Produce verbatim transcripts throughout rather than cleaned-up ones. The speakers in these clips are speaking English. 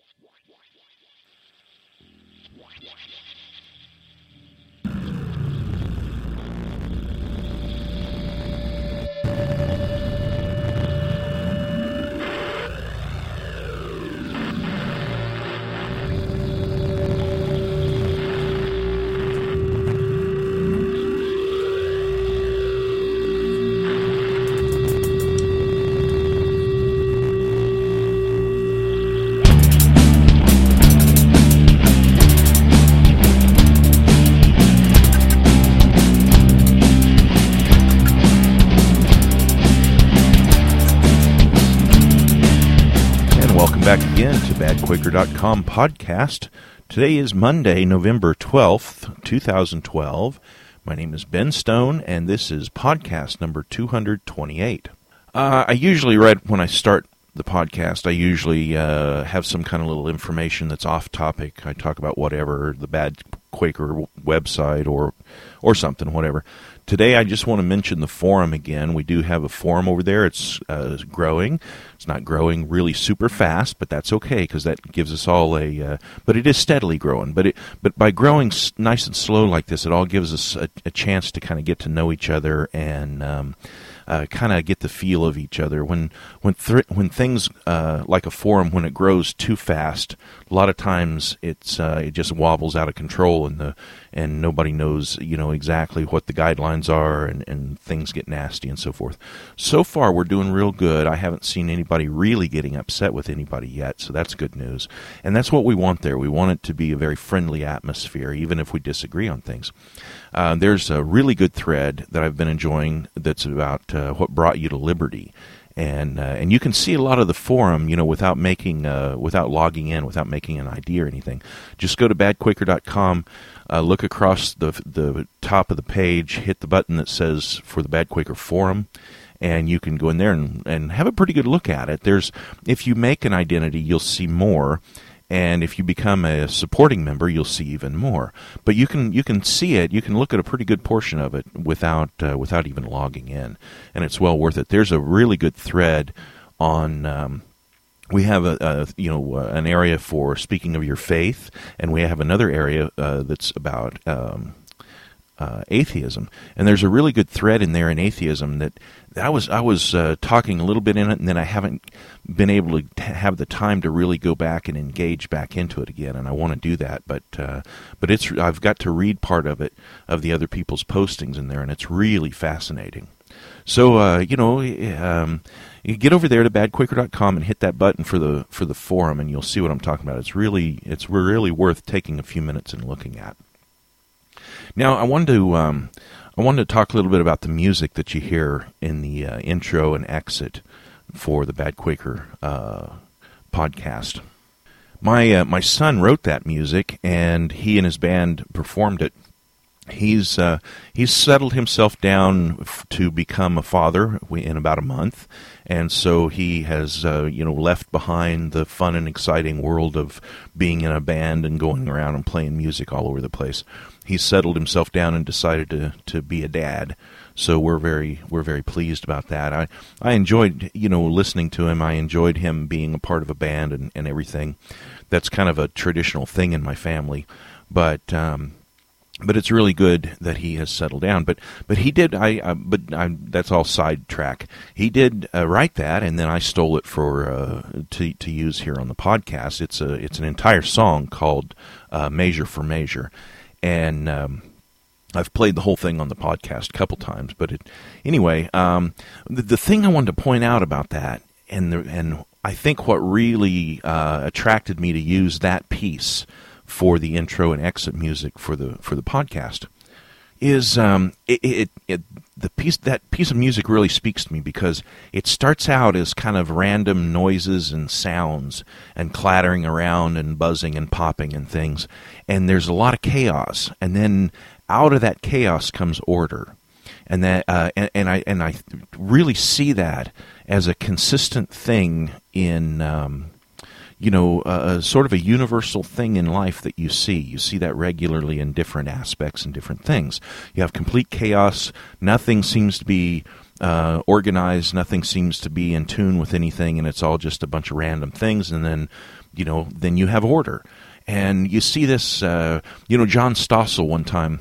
Back again to bad quaker dot com podcast. Today is Monday, November twelfth, twenty twelve. My name is Ben Stone, and this is podcast number two hundred twenty-eight. Uh, I usually, right when I start the podcast, I usually uh, have some kind of little information that's off topic. I talk about whatever, the Bad Quaker website or or something, whatever. Today, I just want to mention the forum again. We do have a forum over there. It's uh, growing. It's not growing really super fast, but that's okay because that gives us all a. Uh, but it is steadily growing. But it, but by growing s- nice and slow like this, it all gives us a, a chance to kind of get to know each other and um, uh, kind of get the feel of each other. When when th- when things uh, like a forum, when it grows too fast, a lot of times it's uh, it just wobbles out of control, and the and nobody knows you know exactly what the guidelines are, and, and things get nasty and so forth. So far, we're doing real good. I haven't seen anybody really getting upset with anybody yet, so that's good news. And that's what we want there. We want it to be a very friendly atmosphere, even if we disagree on things. Uh, there's a really good thread that I've been enjoying that's about uh, what brought you to liberty. And uh, and you can see a lot of the forum, you know, without making, uh, without logging in, without making an I D or anything. Just go to bad quaker dot com, uh, look across the the top of the page, hit the button that says for the Bad Quaker Forum, and you can go in there and, and have a pretty good look at it. There's, if you make an identity, you'll see more. And if you become a supporting member, you'll see even more. But you can you can see it. You can look at a pretty good portion of it without uh, without even logging in, and it's well worth it. There's a really good thread on. Um, we have a, a you know uh, an area for speaking of your faith, and we have another area uh, that's about. Um, Uh, atheism, and there's a really good thread in there in atheism that I was I was uh, talking a little bit in it, and then I haven't been able to t- have the time to really go back and engage back into it again, and I want to do that, but uh, but it's I've got to read part of it of the other people's postings in there, and it's really fascinating. So uh, you know, um, you get over there to bad quaker dot com and hit that button for the for the forum, and you'll see what I'm talking about. It's really it's really worth taking a few minutes and looking at. Now, I wanted to um, I wanted to talk a little bit about the music that you hear in the uh, intro and exit for the Bad Quaker uh, podcast. My uh, my son wrote that music, and he and his band performed it. He's uh, he's settled himself down f- to become a father in about a month, and so he has uh, you know left behind the fun and exciting world of being in a band and going around and playing music all over the place. He's settled himself down and decided to, to be a dad. So we're very we're very pleased about that. I, I enjoyed you know listening to him. I enjoyed him being a part of a band and, and everything. That's kind of a traditional thing in my family, but. Um, But it's really good that he has settled down. But but he did. I uh, but I, that's all sidetrack. He did uh, write that, and then I stole it for uh, to to use here on the podcast. It's a it's an entire song called uh, "Measure for Measure," and um, I've played the whole thing on the podcast a couple times. But it, anyway, um, the, the thing I wanted to point out about that, and the, and I think what really uh, attracted me to use that piece for the intro and exit music for the for the podcast is um, it, it, it the piece that piece of music really speaks to me because it starts out as kind of random noises and sounds and clattering around and buzzing and popping and things, and there's a lot of chaos, and then out of that chaos comes order, and that uh, and, and I and I really see that as a consistent thing in. Um, you know, uh, sort of a universal thing in life that you see. You see that regularly in different aspects and different things. You have complete chaos. Nothing seems to be uh, organized. Nothing seems to be in tune with anything, and it's all just a bunch of random things. And then, you know, then you have order. And you see this, uh, you know, John Stossel one time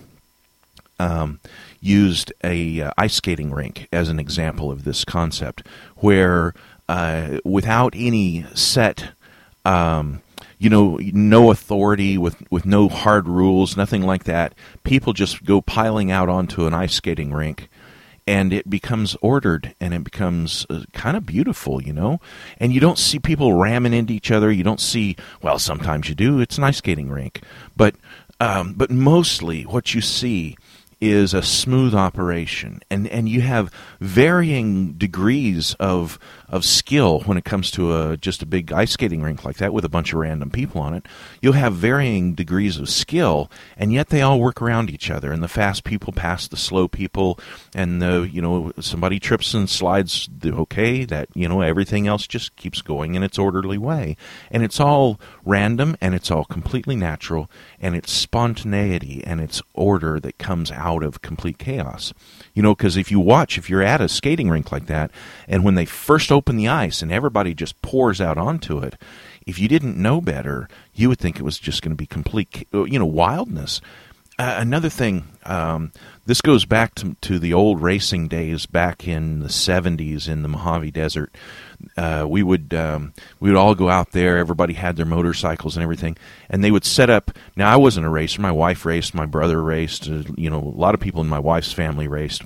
um, used a uh, ice skating rink as an example of this concept, where uh, without any set, um, you know, no authority, with, with no hard rules, nothing like that, people just go piling out onto an ice skating rink. And it becomes ordered, and it becomes uh, kind of beautiful, you know? And you don't see people ramming into each other. You don't see, well, sometimes you do. It's an ice skating rink. But, um, but mostly what you see is a smooth operation. And, and you have varying degrees of of skill when it comes to a just a big ice skating rink like that with a bunch of random people on it. You'll have varying degrees of skill, and yet they all work around each other. And the fast people pass the slow people, and the, you know, somebody trips and slides, okay, that, you know, everything else just keeps going in its orderly way. And it's all random, and it's all completely natural, and it's spontaneity and it's order that comes out of complete chaos. You know, because if you watch, if you're at a skating rink like that, and when they first open the ice and everybody just pours out onto it, if you didn't know better, you would think it was just going to be complete, you know, wildness. Uh, another thing, um, this goes back to, to the old racing days back in the seventies in the Mojave Desert. Uh, we would um, we would all go out there. Everybody had their motorcycles and everything, and they would set up. Now, I wasn't a racer. My wife raced. My brother raced. Uh, you know, a lot of people in my wife's family raced.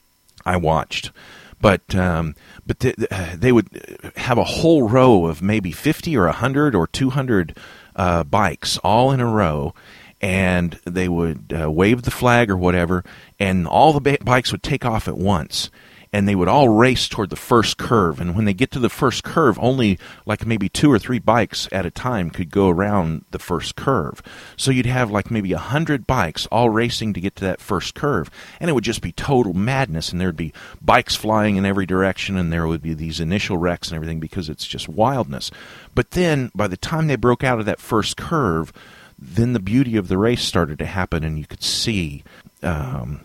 I watched. But um, but th- they would have a whole row of maybe fifty or one hundred or two hundred uh, bikes all in a row, and they would uh, wave the flag or whatever, and all the ba- bikes would take off at once. And they would all race toward the first curve. And when they get to the first curve, only like maybe two or three bikes at a time could go around the first curve. So you'd have like maybe a hundred bikes all racing to get to that first curve. And it would just be total madness. And there'd be bikes flying in every direction. And there would be these initial wrecks and everything because it's just wildness. But then by the time they broke out of that first curve, then the beauty of the race started to happen. And you could see Um,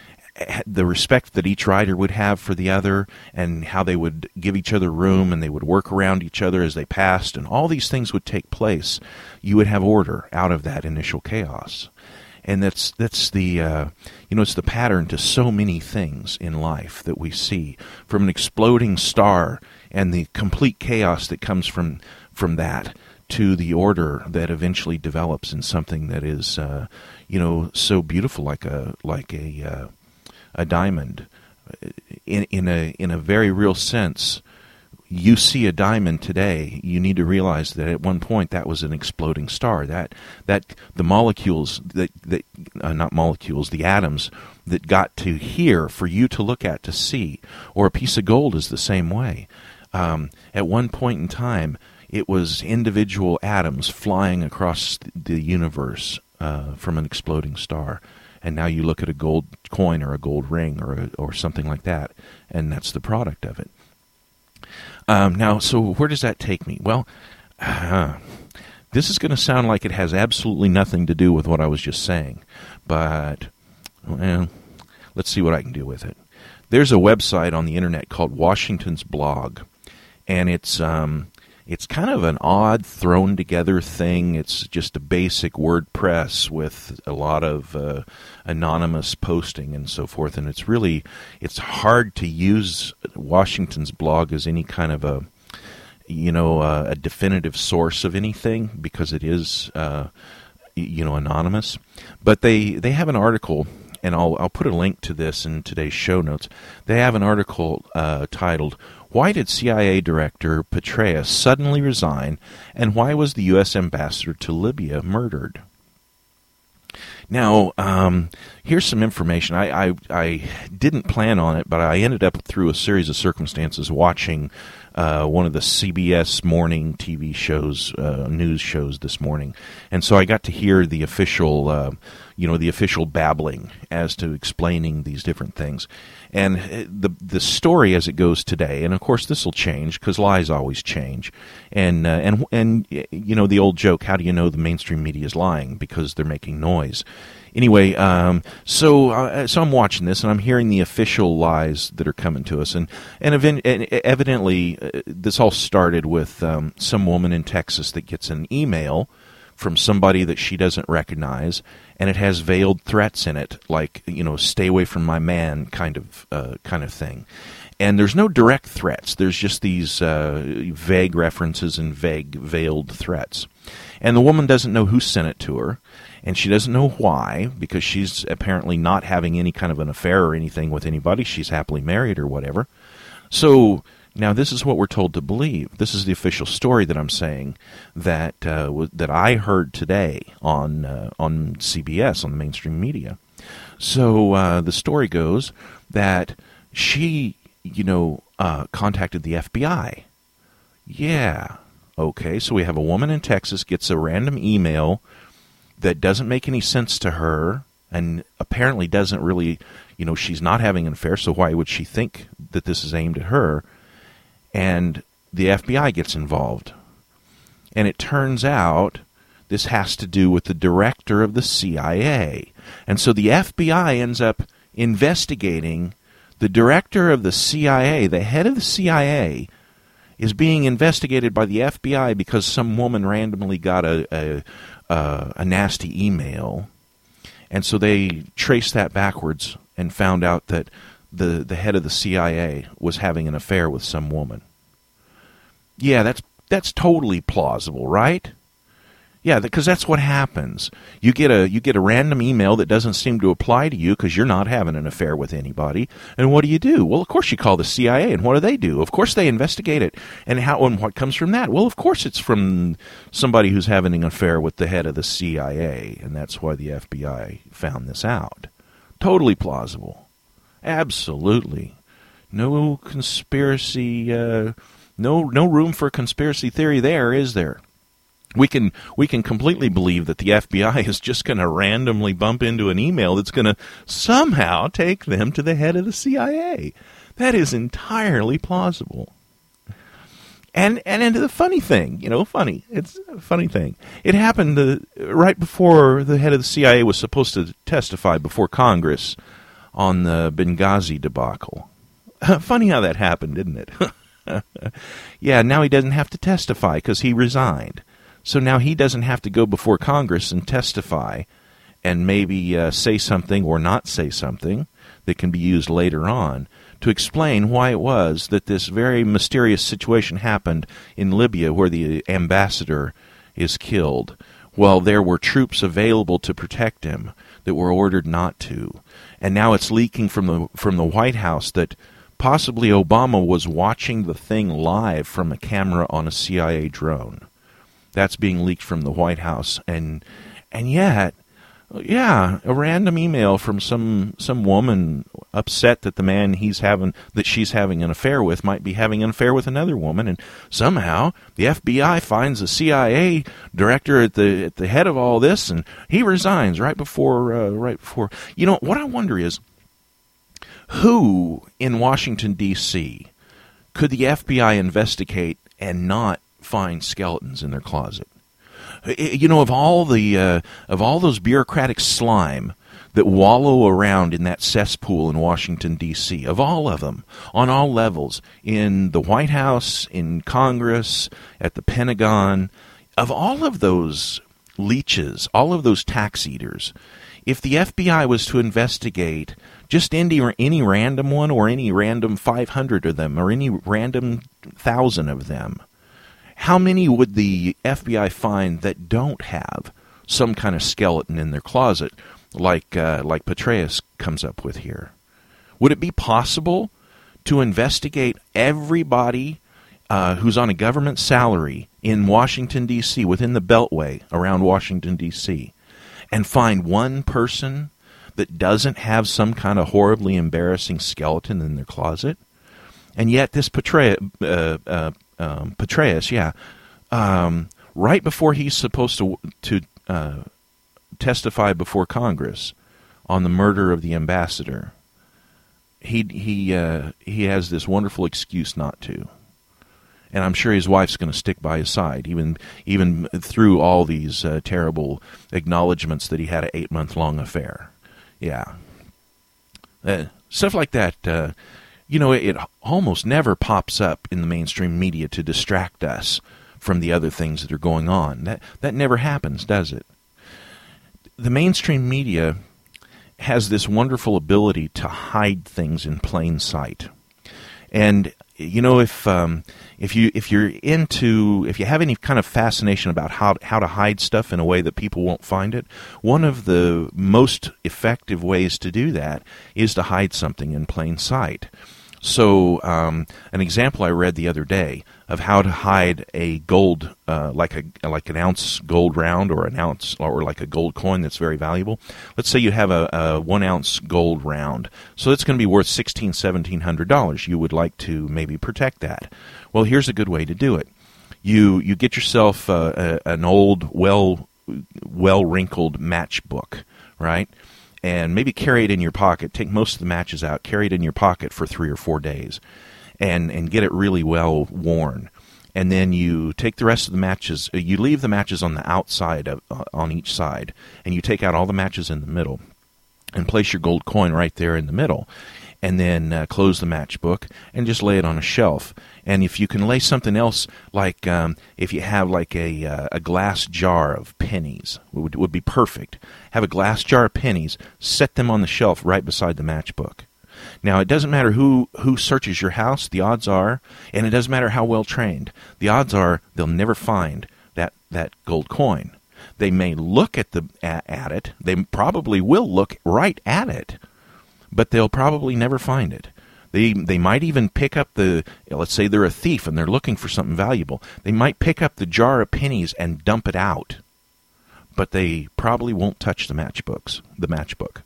the respect that each rider would have for the other, and how they would give each other room, and they would work around each other as they passed, and all these things would take place. You would have order out of that initial chaos. And that's that's the uh, you know it's the pattern to so many things in life that we see, from an exploding star and the complete chaos that comes from from that, to the order that eventually develops in something that is uh, you know so beautiful, like a like a uh, a diamond. In in a in a very real sense, you see a diamond today, you need to realize that at one point that was an exploding star. That that the molecules that that uh, not molecules, the atoms that got to here for you to look at to see, or a piece of gold is the same way. Um, at one point in time, it was individual atoms flying across the universe uh, from an exploding star. And now you look at a gold coin or a gold ring or a, or something like that, and that's the product of it. Um, now, so where does that take me? Well, uh, this is going to sound like it has absolutely nothing to do with what I was just saying, but well, let's see what I can do with it. There's a website on the internet called Washington's Blog, and it's um, it's kind of an odd, thrown-together thing. It's just a basic WordPress with a lot of uh, anonymous posting and so forth. And it's really, it's hard to use Washington's Blog as any kind of a, you know, uh, a definitive source of anything, because it is, uh, you know, anonymous. But they, they have an article, and I'll I'll put a link to this in today's show notes. They have an article uh, titled, "Why did C I A Director Petraeus suddenly resign, and why was the U S ambassador to Libya murdered?" Now, um, here's some information. I, I I didn't plan on it, but I ended up through a series of circumstances watching uh, one of the C B S morning T V shows, uh, news shows this morning. And so I got to hear the official, uh, you know, the official babbling as to explaining these different things. And the the story as it goes today, and of course this will change because lies always change. And, uh, and, and, you know, the old joke, how do you know the mainstream media is lying? Because they're making noise. Anyway, um, so uh, so I'm watching this, and I'm hearing the official lies that are coming to us, and and, event- and evidently uh, this all started with um, some woman in Texas that gets an email from somebody that she doesn't recognize, and it has veiled threats in it, like, you know, stay away from my man kind of uh, kind of thing. And there's no direct threats. There's just these uh, vague references and vague veiled threats. And the woman doesn't know who sent it to her, and she doesn't know why, because she's apparently not having any kind of an affair or anything with anybody. She's happily married or whatever. So now this is what we're told to believe. This is the official story that I'm saying that uh, w- that I heard today on uh, on C B S, on the mainstream media. So uh, the story goes that she, you know, uh, contacted the F B I. Yeah. Okay, so we have a woman in Texas gets a random email that doesn't make any sense to her, and apparently doesn't really, you know, she's not having an affair, so why would she think that this is aimed at her? And the F B I gets involved. And it turns out this has to do with the director of the C I A. And so the F B I ends up investigating the director of the C I A, the head of the C I A, is being investigated by the F B I because some woman randomly got a a, a, a nasty email. And so they traced that backwards and found out that the, the head of the C I A was having an affair with some woman. Yeah, that's that's totally plausible, right? Yeah, because that's what happens. You get a you get a random email that doesn't seem to apply to you because you're not having an affair with anybody. And what do you do? Well, of course you call the C I A, and what do they do? Of course they investigate it. And how and what comes from that? Well, of course it's from somebody who's having an affair with the head of the C I A, and that's why the F B I found this out. Totally plausible. Absolutely. No conspiracy, uh, no no room for conspiracy theory there, is there? We can we can completely believe that the F B I is just going to randomly bump into an email that's going to somehow take them to the head of the C I A. That is entirely plausible. And and, and the funny thing, you know, funny, it's a funny thing. It happened uh, right before the head of the C I A was supposed to testify before Congress on the Benghazi debacle. Funny how that happened, isn't it? Yeah, now he doesn't have to testify because he resigned. So now he doesn't have to go before Congress and testify and maybe uh, say something or not say something that can be used later on to explain why it was that this very mysterious situation happened in Libya where the ambassador is killed, while there were troops available to protect him that were ordered not to. And now it's leaking from the from the White House that possibly Obama was watching the thing live from a camera on a C I A drone. That's being leaked from the White House, and and yet, yeah, a random email from some some woman upset that the man he's having that she's having an affair with might be having an affair with another woman, and somehow the F B I finds the C I A director at the at the head of all this, and he resigns right before uh, right before. You know what I wonder is, who in Washington D C could the F B I investigate and not find skeletons in their closet? You know, of all the uh, of all those bureaucratic slime that wallow around in that cesspool in Washington D C, of all of them, on all levels, in the White House, in Congress, at the Pentagon, of all of those leeches, all of those tax eaters, if the F B I was to investigate just any, any random one, or any random five hundred of them, or any random thousand of them, how many would the F B I find that don't have some kind of skeleton in their closet, like uh, like Petraeus comes up with here? Would it be possible to investigate everybody uh, who's on a government salary in Washington, D C, within the Beltway around Washington, D C, and find one person that doesn't have some kind of horribly embarrassing skeleton in their closet? And yet this Petraeus, uh, uh, um, Petraeus, yeah, um, right before he's supposed to to uh, testify before Congress on the murder of the ambassador, he he uh, he has this wonderful excuse not to. And I'm sure his wife's going to stick by his side, even even through all these uh, terrible acknowledgments that he had an eight-month-long affair. Yeah. Uh, stuff like that, uh, you know, it, it almost never pops up in the mainstream media to distract us from the other things that are going on. That that never happens, does it? The mainstream media has this wonderful ability to hide things in plain sight. And you know, if um, if you if you're into if you have any kind of fascination about how how to hide stuff in a way that people won't find it, one of the most effective ways to do that is to hide something in plain sight. So, um, an example I read the other day of how to hide a gold, uh, like a like an ounce gold round or an ounce or like a gold coin that's very valuable. Let's say you have a, a one ounce gold round, so it's going to be worth sixteen, seventeen hundred dollars. You would like to maybe protect that. Well, here's a good way to do it. You you get yourself uh, a, an old, well well wrinkled matchbook, right? And maybe carry it in your pocket. Take most of the matches out, carry it in your pocket for three or four days, and, and get it really well worn. And then you take the rest of the matches, you leave the matches on the outside, of, uh, on each side, and you take out all the matches in the middle, and place your gold coin right there in the middle. And then uh, close the matchbook and just lay it on a shelf. And if you can lay something else, like um, if you have like a uh, a glass jar of pennies, would would be perfect. Have a glass jar of pennies, set them on the shelf right beside the matchbook. Now, it doesn't matter who, who searches your house, the odds are, and it doesn't matter how well trained, the odds are they'll never find that, that gold coin. They may look at the at, at it, they probably will look right at it, but they'll probably never find it. They they might even pick up the, let's say they're a thief and they're looking for something valuable. They might pick up the jar of pennies and dump it out, but they probably won't touch the matchbooks, the matchbook.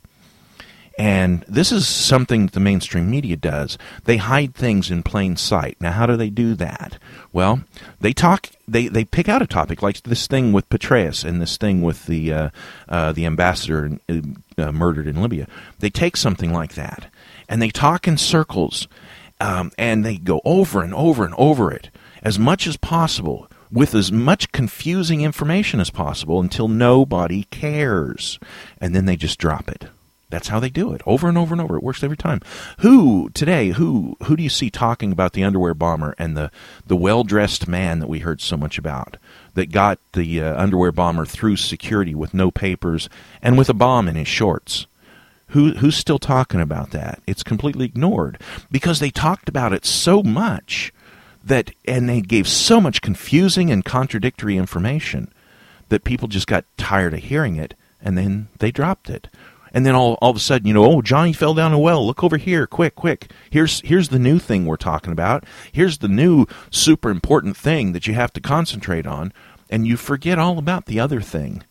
And this is something the mainstream media does. They hide things in plain sight. Now, how do they do that? Well, they talk. They, they pick out a topic like this thing with Petraeus and this thing with the uh, uh, the ambassador uh, murdered in Libya. They take something like that and they talk in circles, um, and they go over and over and over it as much as possible, with as much confusing information as possible until nobody cares, and then they just drop it. That's how they do it, over and over and over. It works every time. Who today? Who who do you see talking about the underwear bomber and the the well-dressed man that we heard so much about, that got the uh, underwear bomber through security with no papers and with a bomb in his shorts? Who who's still talking about that? It's completely ignored because they talked about it so much that, and they gave so much confusing and contradictory information that people just got tired of hearing it, and then they dropped it. And then all all of a sudden, you know, oh, Johnny fell down a well. Look over here, quick, quick. Here's here's the new thing we're talking about. Here's the new super important thing that you have to concentrate on, and you forget all about the other thing.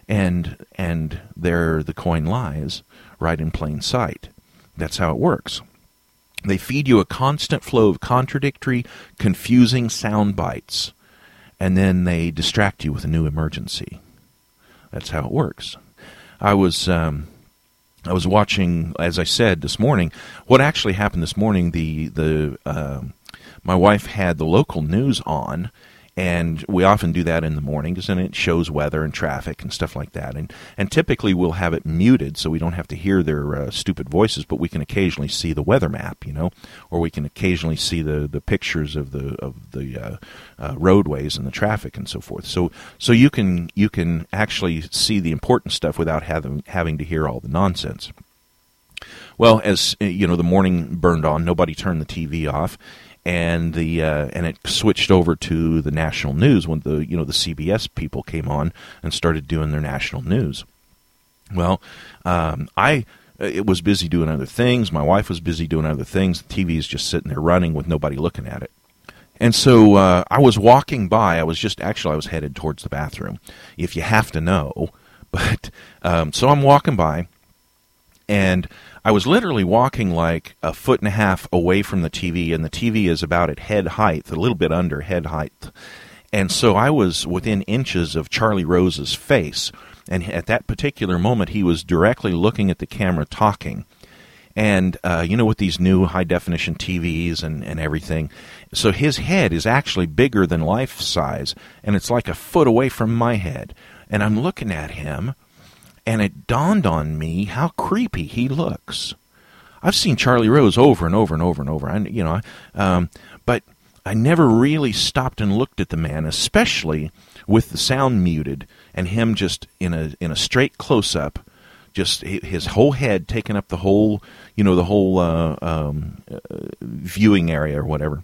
And and there the coin lies, right in plain sight. That's how it works. They feed you a constant flow of contradictory, confusing sound bites, and then they distract you with a new emergency. That's how it works. I was um, I was watching, as I said this morning, what actually happened this morning. The the uh, my wife had the local news on, and we often do that in the morning because then it shows weather and traffic and stuff like that. And and typically we'll have it muted so we don't have to hear their uh, stupid voices, but we can occasionally see the weather map, you know, or we can occasionally see the, the pictures of the of the uh, uh, roadways and the traffic and so forth. So so you can you can actually see the important stuff without having having to hear all the nonsense. Well, as you know, the morning burned on. Nobody turned the T V off. And the uh, and it switched over to the national news when the you know the C B S people came on and started doing their national news. Well, um, I it was busy doing other things. My wife was busy doing other things. The T V is just sitting there running with nobody looking at it. And so uh, I was walking by. I was just actually I was headed towards the bathroom, if you have to know. But um, so I'm walking by. And I was literally walking like a foot and a half away from the T V, and the T V is about at head height, a little bit under head height. And so I was within inches of Charlie Rose's face, and at that particular moment he was directly looking at the camera talking. And, uh, you know, with these new high-definition T Vs and, and everything, so his head is actually bigger than life size, and it's like a foot away from my head. And I'm looking at him, and it dawned on me how creepy he looks. I've seen Charlie Rose over and over and over and over, I, you know, um, but I never really stopped and looked at the man, especially with the sound muted and him just in a in a straight close-up, just his whole head taking up the whole, you know, the whole uh, um, uh, viewing area or whatever,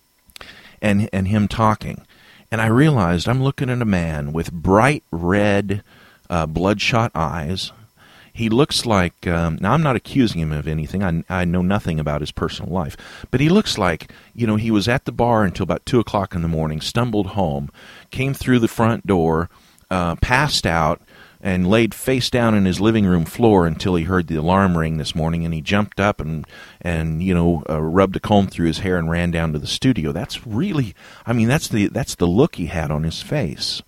and and him talking. And I realized I'm looking at a man with bright red, uh, bloodshot eyes. He looks like, um, now I'm not accusing him of anything, I, I know nothing about his personal life, but he looks like, you know, he was at the bar until about two o'clock in the morning, stumbled home, came through the front door, uh, passed out, and laid face down in his living room floor until he heard the alarm ring this morning, and he jumped up and, and you know, uh, rubbed a comb through his hair and ran down to the studio. That's really, I mean, that's the that's the look he had on his face.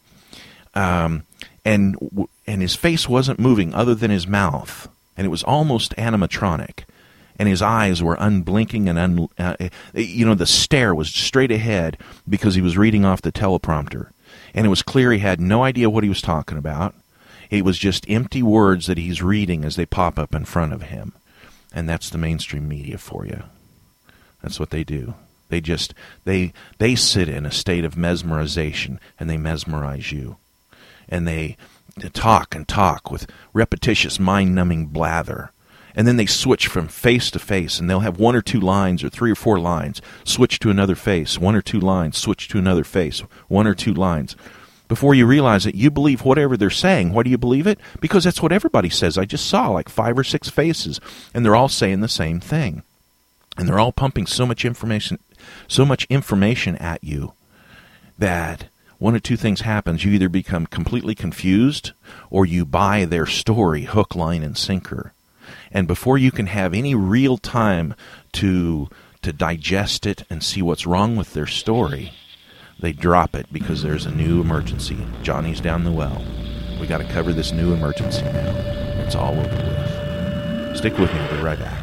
Um, and and his face wasn't moving other than his mouth, and it was almost animatronic. And his eyes were unblinking and, un, uh, you know, the stare was straight ahead because he was reading off the teleprompter. And it was clear he had no idea what he was talking about. It was just empty words that he's reading as they pop up in front of him. And that's the mainstream media for you. That's what they do. They just, they they sit in a state of mesmerization, and they mesmerize you. And they talk and talk with repetitious, mind-numbing blather. And then they switch from face to face, and they'll have one or two lines or three or four lines, switch to another face, one or two lines, switch to another face, one or two lines. Before you realize it, you believe whatever they're saying. Why do you believe it? Because that's what everybody says. I just saw like five or six faces, and they're all saying the same thing. And they're all pumping so much information, so much information at you that one or two things happens. You either become completely confused or you buy their story hook, line, and sinker. And before you can have any real time to to digest it and see what's wrong with their story, they drop it because there's a new emergency. Johnny's down the well. We got to cover this new emergency now. It's all over with. Stick with me. We'll be right back.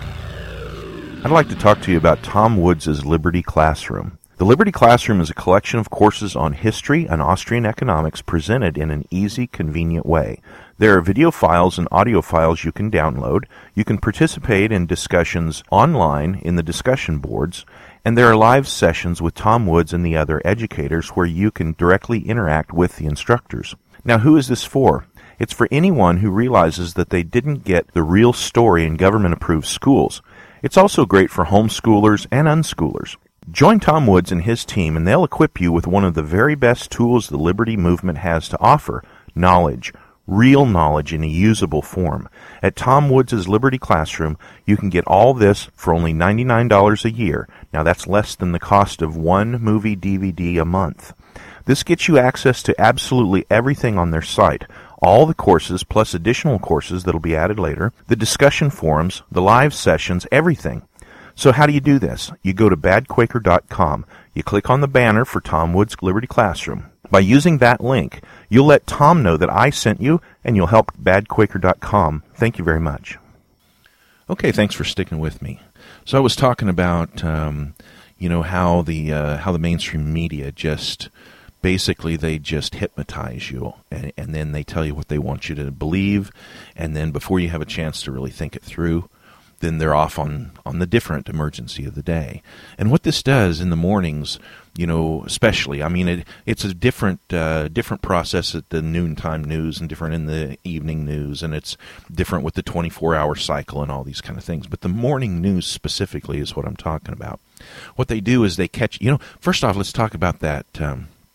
I'd like to talk to you about Tom Woods' Liberty Classroom. The Liberty Classroom is a collection of courses on history and Austrian economics presented in an easy, convenient way. There are video files and audio files you can download. You can participate in discussions online in the discussion boards, and there are live sessions with Tom Woods and the other educators where you can directly interact with the instructors. Now, who is this for? It's for anyone who realizes that they didn't get the real story in government-approved schools. It's also great for homeschoolers and unschoolers. Join Tom Woods and his team, and they'll equip you with one of the very best tools the Liberty Movement has to offer, knowledge. Real knowledge in a usable form. At Tom Woods' Liberty Classroom, you can get all this for only ninety-nine dollars a year. Now that's less than the cost of one movie D V D a month. This gets you access to absolutely everything on their site. All the courses, plus additional courses that'll be added later, the discussion forums, the live sessions, everything. So how do you do this? You go to bad quaker dot com. You click on the banner for Tom Woods' Liberty Classroom. By using that link, you'll let Tom know that I sent you, and you'll help bad quaker dot com. Thank you very much. Okay, thanks for sticking with me. So I was talking about, um, you know, how the uh, how the mainstream media just basically they just hypnotize you, and, and then they tell you what they want you to believe, and then before you have a chance to really think it through, then they're off on, on the different emergency of the day. And what this does in the mornings, you know, especially, I mean, it, it's a different uh, different process at the noontime news and different in the evening news, and it's different with the twenty-four hour cycle and all these kind of things. But the morning news specifically is what I'm talking about. What they do is they catch, you know, first off, let's talk about that um,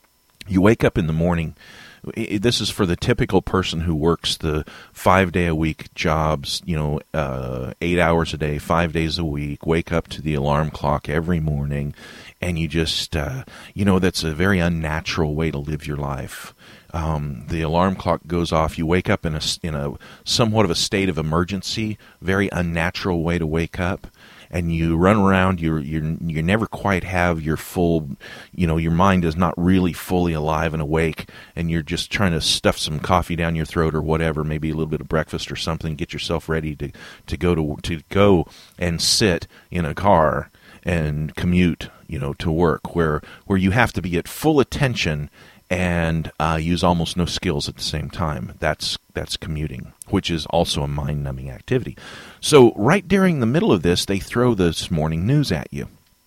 You wake up in the morning. This is for the typical person who works the five-day-a-week jobs, you know, uh, eight hours a day, five days a week, wake up to the alarm clock every morning, and you just, uh, you know, that's a very unnatural way to live your life. Um, the alarm clock goes off. You wake up in a, in a somewhat of a state of emergency, very unnatural way to wake up. And you run around, you you you never quite have your full, you know, your mind is not really fully alive and awake, and you're just trying to stuff some coffee down your throat or whatever, maybe a little bit of breakfast or something, get yourself ready to, to go to to go and sit in a car and commute, you know, to work, where where you have to be at full attention and uh, use almost no skills at the same time. That's that's commuting, which is also a mind-numbing activity. So right during the middle of this, they throw this morning news at you.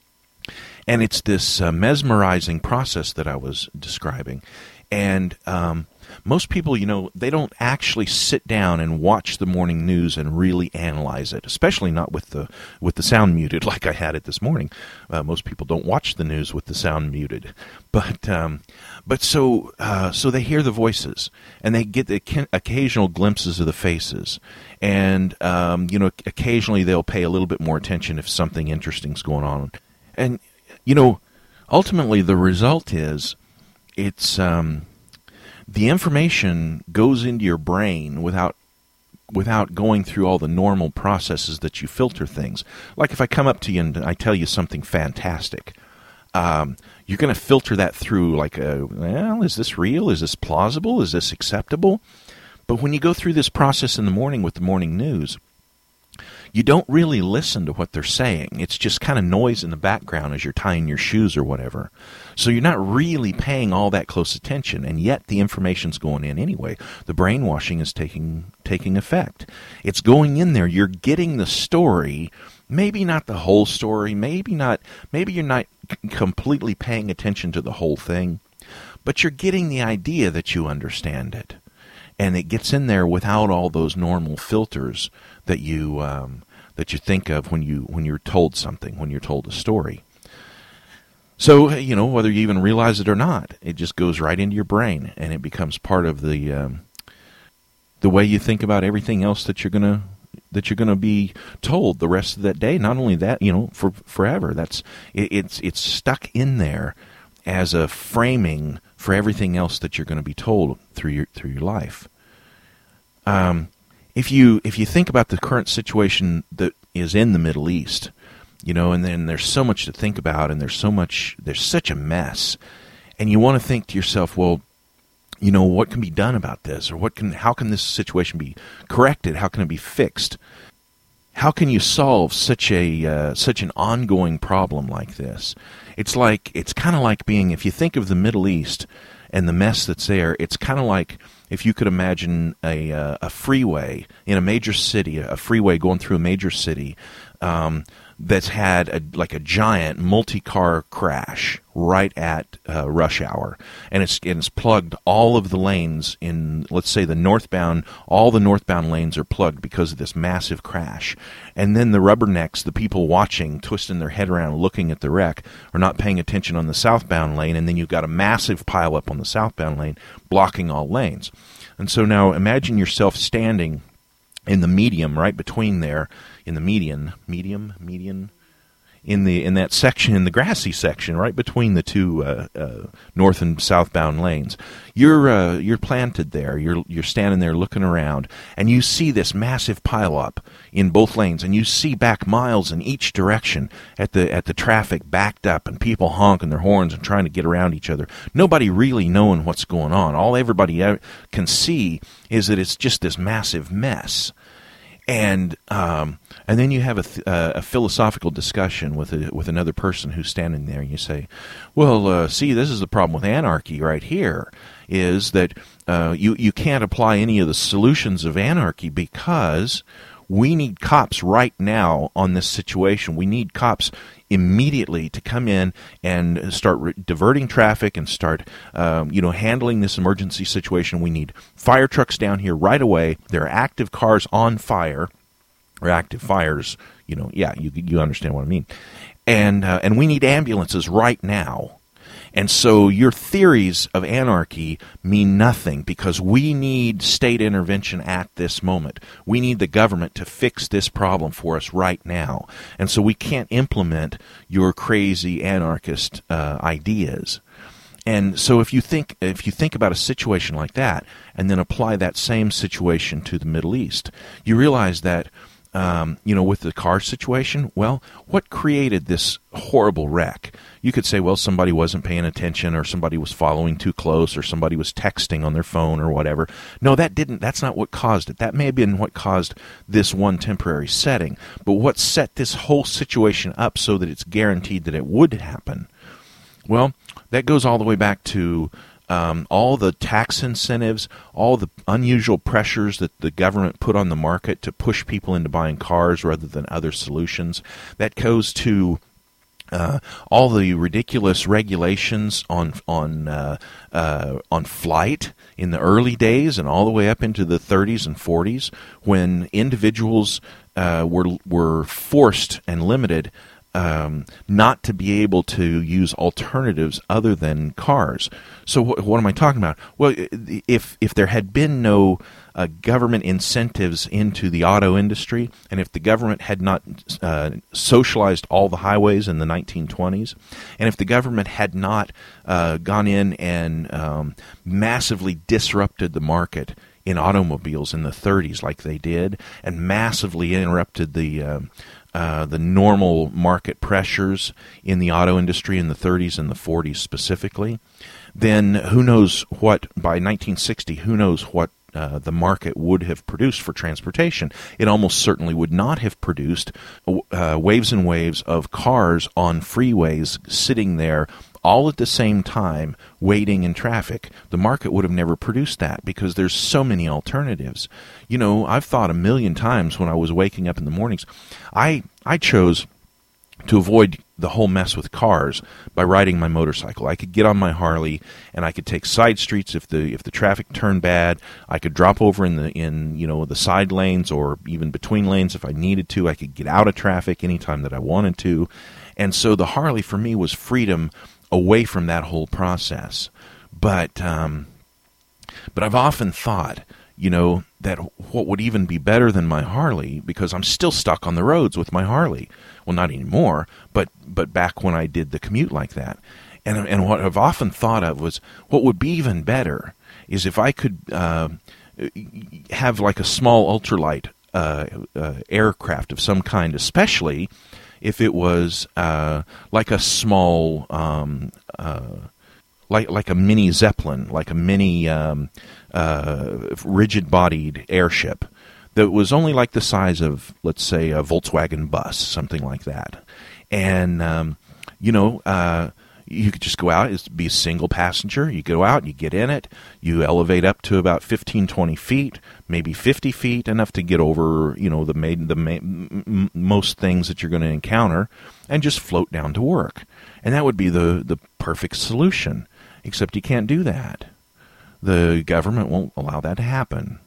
And it's this uh, mesmerizing process that I was describing. And um, most people, you know, they don't actually sit down and watch the morning news and really analyze it, especially not with the with the sound muted like I had it this morning. Uh, most people don't watch the news with the sound muted. But um, but so uh, so they hear the voices, and they get the occasional glimpses of the faces. And, um, you know, occasionally they'll pay a little bit more attention if something interesting's going on. And, you know, ultimately the result is it's um, the information goes into your brain without without going through all the normal processes that you filter things. Like if I come up to you and I tell you something fantastic, um, you're going to filter that through like, a, well, is this real? Is this plausible? Is this acceptable? But when you go through this process in the morning with the morning news, you don't really listen to what they're saying. It's just kind of noise in the background as you're tying your shoes or whatever. So you're not really paying all that close attention, and yet the information's going in anyway. The brainwashing is taking taking effect. It's going in there. You're getting the story, maybe not the whole story, maybe not. Maybe you're not c- completely paying attention to the whole thing, but you're getting the idea that you understand it. And it gets in there without all those normal filters that you um, that you think of when you when you're told something, when you're told a story. So, you know, whether you even realize it or not, it just goes right into your brain, and it becomes part of the um, the way you think about everything else that you're gonna that you're gonna be told the rest of that day. Not only that, you know, for forever. That's it, it's it's stuck in there as a framing for everything else that you're going to be told through your through your life. Um, if you if you think about the current situation that is in the Middle East, you know, and then there's so much to think about, and there's so much there's such a mess, and you want to think to yourself, well, you know, what can be done about this, or what can how can this situation be corrected? How can it be fixed? How can you solve such a uh, such an ongoing problem like this? It's like it's kind of like being, if you think of the Middle East and the mess that's there, it's kind of like if you could imagine a uh, a freeway in a major city, a freeway going through a major city um, that's had a, like a giant multi-car crash right at uh, rush hour, and it's and it's plugged all of the lanes in, let's say, the northbound, all the northbound lanes are plugged because of this massive crash. And then the rubbernecks, the people watching, twisting their head around looking at the wreck, are not paying attention on the southbound lane, and then you've got a massive pileup on the southbound lane blocking all lanes. And so now imagine yourself standing in the medium, right between there, in the median, medium, median, in the in that section, in the grassy section, right between the two uh, uh, north and southbound lanes. You're uh, you're planted there. You're you're standing there looking around, and you see this massive pileup in both lanes, and you see back miles in each direction at the at the traffic backed up, and people honking their horns and trying to get around each other. Nobody really knowing what's going on. All everybody can see is that it's just this massive mess. And um, and then you have a, th- uh, a philosophical discussion with a, with another person who's standing there, and you say, well, uh, see, this is the problem with anarchy right here, is that uh, you, you can't apply any of the solutions of anarchy because we need cops right now on this situation. We need cops immediately to come in and start re- diverting traffic and start, um, you know, handling this emergency situation. We need fire trucks down here right away. There are active cars on fire, or active fires. You know, yeah, you you understand what I mean. And uh, and we need ambulances right now. And so your theories of anarchy mean nothing because we need state intervention at this moment. We need the government to fix this problem for us right now. And so we can't implement your crazy anarchist uh, ideas. And so if you think if you think about a situation like that and then apply that same situation to the Middle East, you realize that Um, you know, with the car situation, well, what created this horrible wreck? You could say, well, somebody wasn't paying attention, or somebody was following too close, or somebody was texting on their phone, or whatever. No, that didn't. That's not what caused it. That may have been what caused this one temporary setting. But what set this whole situation up so that it's guaranteed that it would happen? Well, that goes all the way back to Um, all the tax incentives, all the unusual pressures that the government put on the market to push people into buying cars rather than other solutions. That goes to uh, all the ridiculous regulations on on uh, uh, on flight in the early days and all the way up into the thirties and forties, when individuals uh, were were forced and limited Um, not to be able to use alternatives other than cars. So wh- what am I talking about? Well, if if there had been no uh, government incentives into the auto industry, and if the government had not uh, socialized all the highways in the nineteen twenties, and if the government had not uh, gone in and um, massively disrupted the market in automobiles in the thirties like they did, and massively interrupted the uh, Uh, the normal market pressures in the auto industry in the thirties and the forties specifically, then who knows what, by nineteen sixty, who knows what uh, the market would have produced for transportation. It almost certainly would not have produced uh, waves and waves of cars on freeways sitting there all at the same time, waiting in traffic. The market would have never produced that because there's so many alternatives. You know, I've thought a million times when I was waking up in the mornings, I I chose to avoid the whole mess with cars by riding my motorcycle. I could get on my Harley and I could take side streets if the if the traffic turned bad. I could drop over in the in you know the side lanes or even between lanes if I needed to. I could get out of traffic anytime that I wanted to. And so the Harley for me was freedom away from that whole process. But um, but I've often thought, you know, that what would even be better than my Harley, because I'm still stuck on the roads with my Harley. Well, not anymore, but but back when I did the commute like that. And and what I've often thought of was, what would be even better is if I could uh, have like a small ultralight uh, uh, aircraft of some kind, especially if it was uh, like a small, um, uh, like like a mini Zeppelin, like a mini um, uh, rigid-bodied airship that was only like the size of, let's say, a Volkswagen bus, something like that. And, um, you know, uh, you could just go out, it'd be a single passenger, you go out, you get in it, you elevate up to about fifteen, twenty feet, maybe fifty feet, enough to get over, you know, the, main, the main, m- most things that you're going to encounter, and just float down to work. And that would be the, the perfect solution, except you can't do that. The government won't allow that to happen.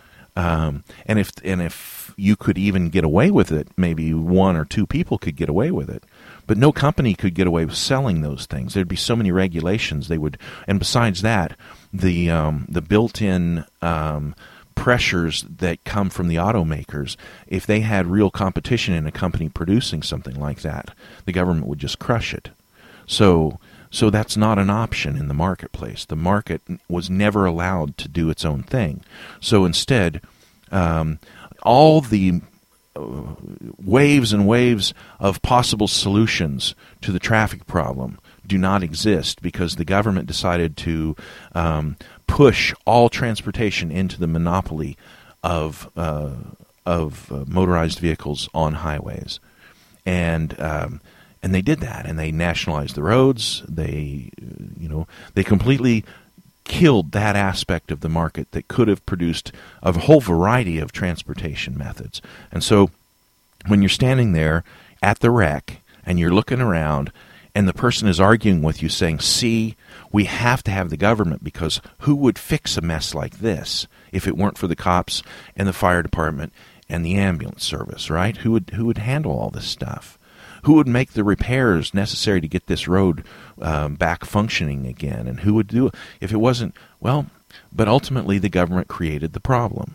Um, and if and if you could even get away with it, maybe one or two people could get away with it. But no company could get away with selling those things. There'd be so many regulations. They would, and besides that, the um, the built-in um, pressures that come from the automakers, if they had real competition in a company producing something like that, the government would just crush it. So, so that's not an option in the marketplace. The market was never allowed to do its own thing. So instead, um, all the Uh, waves and waves of possible solutions to the traffic problem do not exist because the government decided to um, push all transportation into the monopoly of uh, of uh, motorized vehicles on highways, and um, and they did that, and they nationalized the roads. They, you know, they completely killed that aspect of the market that could have produced a whole variety of transportation methods. And so when you're standing there at the wreck and you're looking around and the person is arguing with you saying, see, we have to have the government because who would fix a mess like this if it weren't for the cops and the fire department and the ambulance service, right? Who would who would handle all this stuff? who would make the repairs necessary to get this road um, back functioning again? And who would do it if it wasn't? Well, but ultimately the government created the problem.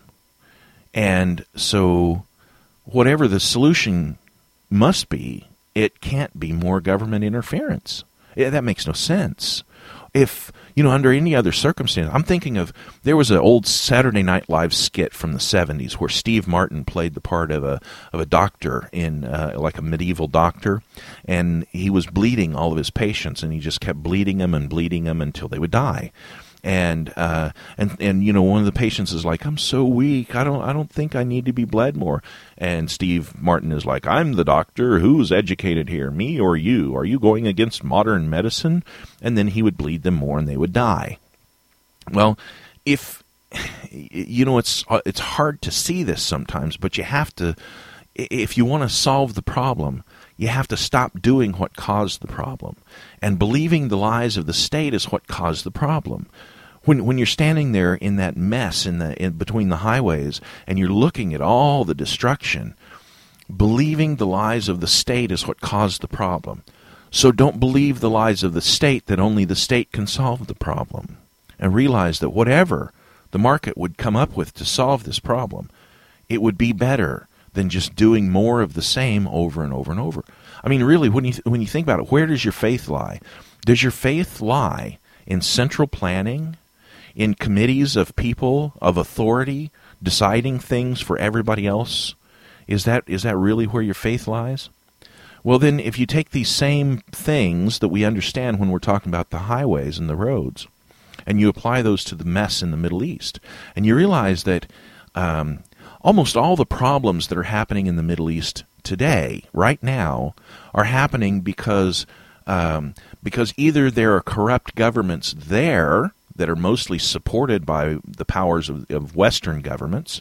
And so whatever the solution must be, it can't be more government interference. Yeah, that makes no sense. If, you know, under any other circumstance, I'm thinking of, there was an old Saturday Night Live skit from the seventies where Steve Martin played the part of a of a doctor in, uh, like a medieval doctor, and he was bleeding all of his patients, and he just kept bleeding them and bleeding them until they would die. And uh, and and you know, one of the patients is like, "I'm so weak. I don't I don't think I need to be bled more." And Steve Martin is like, "I'm the doctor. Who's educated here, me or you? Are you going against modern medicine?" And then he would bleed them more, and they would die. Well, if you know, it's it's hard to see this sometimes, but you have to. If you want to solve the problem, you have to stop doing what caused the problem. And believing the lies of the state is what caused the problem. When when you're standing there in that mess in the in between the highways and you're looking at all the destruction, believing the lies of the state is what caused the problem. So don't believe the lies of the state that only the state can solve the problem. And realize that whatever the market would come up with to solve this problem, it would be better than just doing more of the same over and over and over. I mean, really, when you when you think about it, where does your faith lie? Does your faith lie in central planning, in committees of people of authority deciding things for everybody else? Is that is that really where your faith lies? Well, then, if you take these same things that we understand when we're talking about the highways and the roads, and you apply those to the mess in the Middle East, and you realize that um, almost all the problems that are happening in the Middle East today, right now, are happening because um, because either there are corrupt governments there that are mostly supported by the powers of, of Western governments,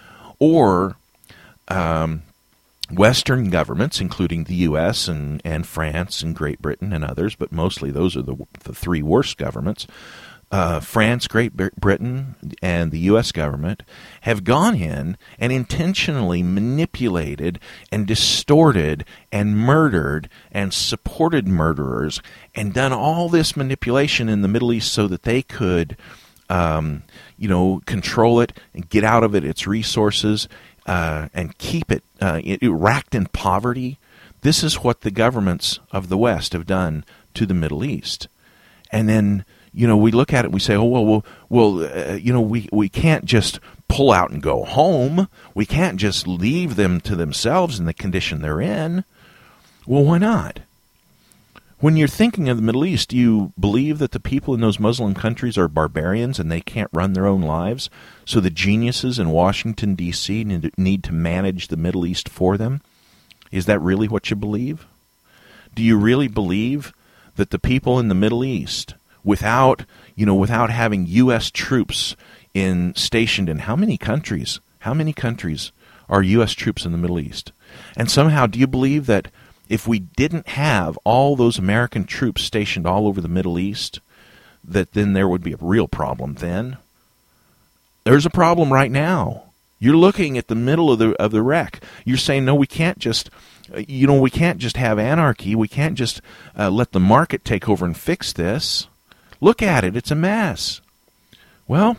or um, Western governments, including the U S and, and France and Great Britain and others, but mostly those are the, the three worst governments. Uh, France, Great Britain, and the U S government have gone in and intentionally manipulated and distorted and murdered and supported murderers and done all this manipulation in the Middle East so that they could, um, you know, control it and get out of it its resources uh, and keep it, uh, it racked in poverty. This is what the governments of the West have done to the Middle East. And then, you know, we look at it and we say, oh, well, well, well uh, you know, we, we can't just pull out and go home. We can't just leave them to themselves in the condition they're in. Well, why not? When you're thinking of the Middle East, do you believe that the people in those Muslim countries are barbarians and they can't run their own lives? So the geniuses in Washington, D C need to manage the Middle East for them? Is that really what you believe? Do you really believe that the people in the Middle East, without, you know, without having U S troops in stationed in how many countries? How many countries are U S troops in the Middle East? And somehow, do you believe that if we didn't have all those American troops stationed all over the Middle East, that then there would be a real problem then? There's a problem right now. You're looking at the middle of the of the wreck. You're saying, no, we can't just, you know, we can't just have anarchy. We can't just uh, let the market take over and fix this. Look at it; it's a mess. Well,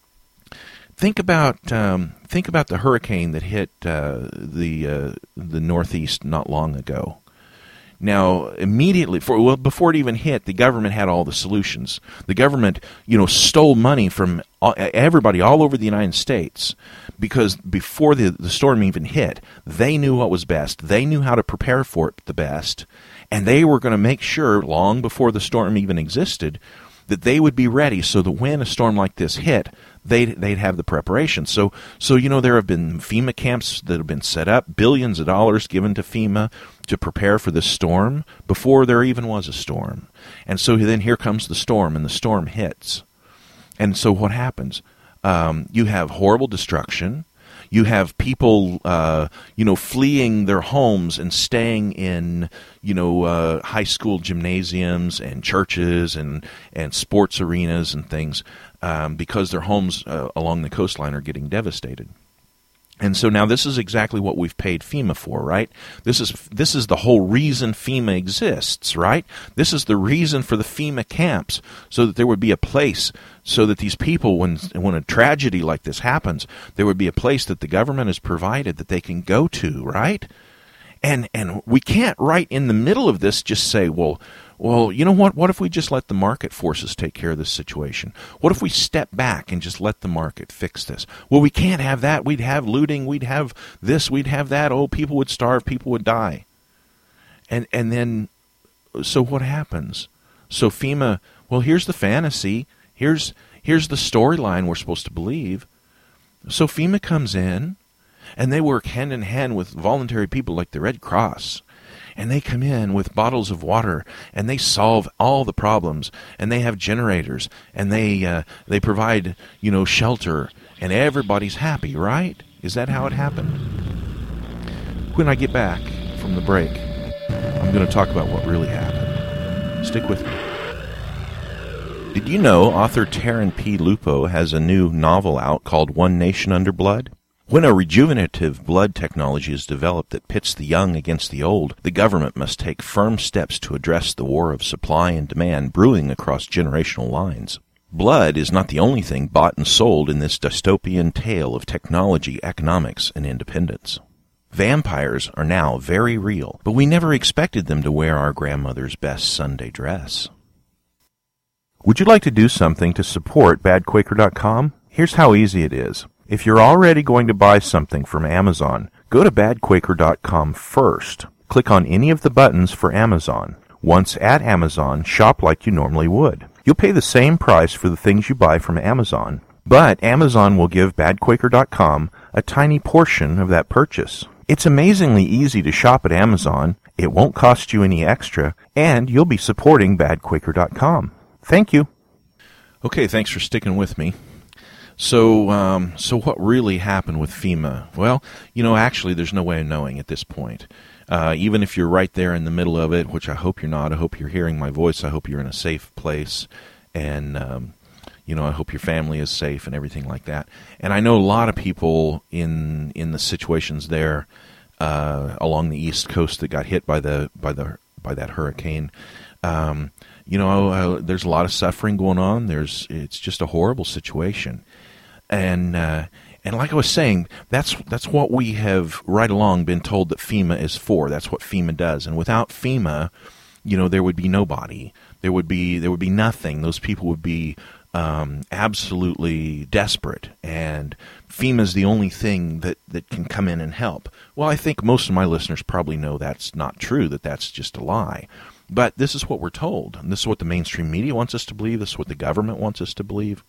think about um, think about the hurricane that hit uh, the uh, the Northeast not long ago. Now, immediately, for, well, before it even hit, the government had all the solutions. The government, you know, stole money from all, everybody all over the United States because before the, the storm even hit, they knew what was best. They knew how to prepare for it the best, and they were going to make sure, long before the storm even existed, that they would be ready so that when a storm like this hit, they'd, they'd have the preparation. So, so, you know, there have been FEMA camps that have been set up, billions of dollars given to FEMA to prepare for this storm before there even was a storm. And so then here comes the storm, and the storm hits. And so what happens? Um, you have horrible destruction. You have people, uh, you know, fleeing their homes and staying in, you know, uh, high school gymnasiums and churches and, and sports arenas and things um, because their homes uh, along the coastline are getting devastated. And so now this is exactly what we've paid FEMA for, right? This is this is the whole reason FEMA exists, right? This is the reason for the FEMA camps, so that there would be a place, so that these people, when when a tragedy like this happens, there would be a place that the government has provided that they can go to, right? And and we can't, right in the middle of this, just say, well, well, you know what? What if we just let the market forces take care of this situation? What if we step back and just let the market fix this? Well, we can't have that. We'd have looting. We'd have this. We'd have that. Oh, people would starve. People would die. And and then, so what happens? So FEMA, well, here's the fantasy. Here's here's the storyline we're supposed to believe. So FEMA comes in, and they work hand in hand with voluntary people like the Red Cross. And they come in with bottles of water, and they solve all the problems, and they have generators, and they uh, they provide, you know, shelter, and everybody's happy, right? Is that how it happened? When I get back from the break, I'm going to talk about what really happened. Stick with me. Did you know author Taryn P. Lupo has a new novel out called One Nation Under Blood? When a rejuvenative blood technology is developed that pits the young against the old, the government must take firm steps to address the war of supply and demand brewing across generational lines. Blood is not the only thing bought and sold in this dystopian tale of technology, economics, and independence. Vampires are now very real, but we never expected them to wear our grandmother's best Sunday dress. Would you like to do something to support bad quaker dot com? Here's how easy it is. If you're already going to buy something from Amazon, go to bad quaker dot com first. Click on any of the buttons for Amazon. Once at Amazon, shop like you normally would. You'll pay the same price for the things you buy from Amazon, but Amazon will give bad quaker dot com a tiny portion of that purchase. It's amazingly easy to shop at Amazon, it won't cost you any extra, and you'll be supporting bad quaker dot com. Thank you. Okay, thanks for sticking with me. So, um, so what really happened with FEMA? Well, you know, actually, there's no way of knowing at this point. Uh, even if you're right there in the middle of it, which I hope you're not. I hope you're hearing my voice. I hope you're in a safe place, and um, you know, I hope your family is safe and everything like that. And I know a lot of people in in the situations there uh, along the East Coast that got hit by the by the by that hurricane. Um, you know, uh, there's a lot of suffering going on. There's it's just a horrible situation. And uh, and like I was saying, that's that's what we have right along been told that FEMA is for. That's what FEMA does. And without FEMA, you know, there would be nobody. There would be there would be nothing. Those people would be um, absolutely desperate. And FEMA is the only thing that, that can come in and help. Well, I think most of my listeners probably know that's not true. That that's just a lie. But this is what we're told. And this is what the mainstream media wants us to believe. This is what the government wants us to believe.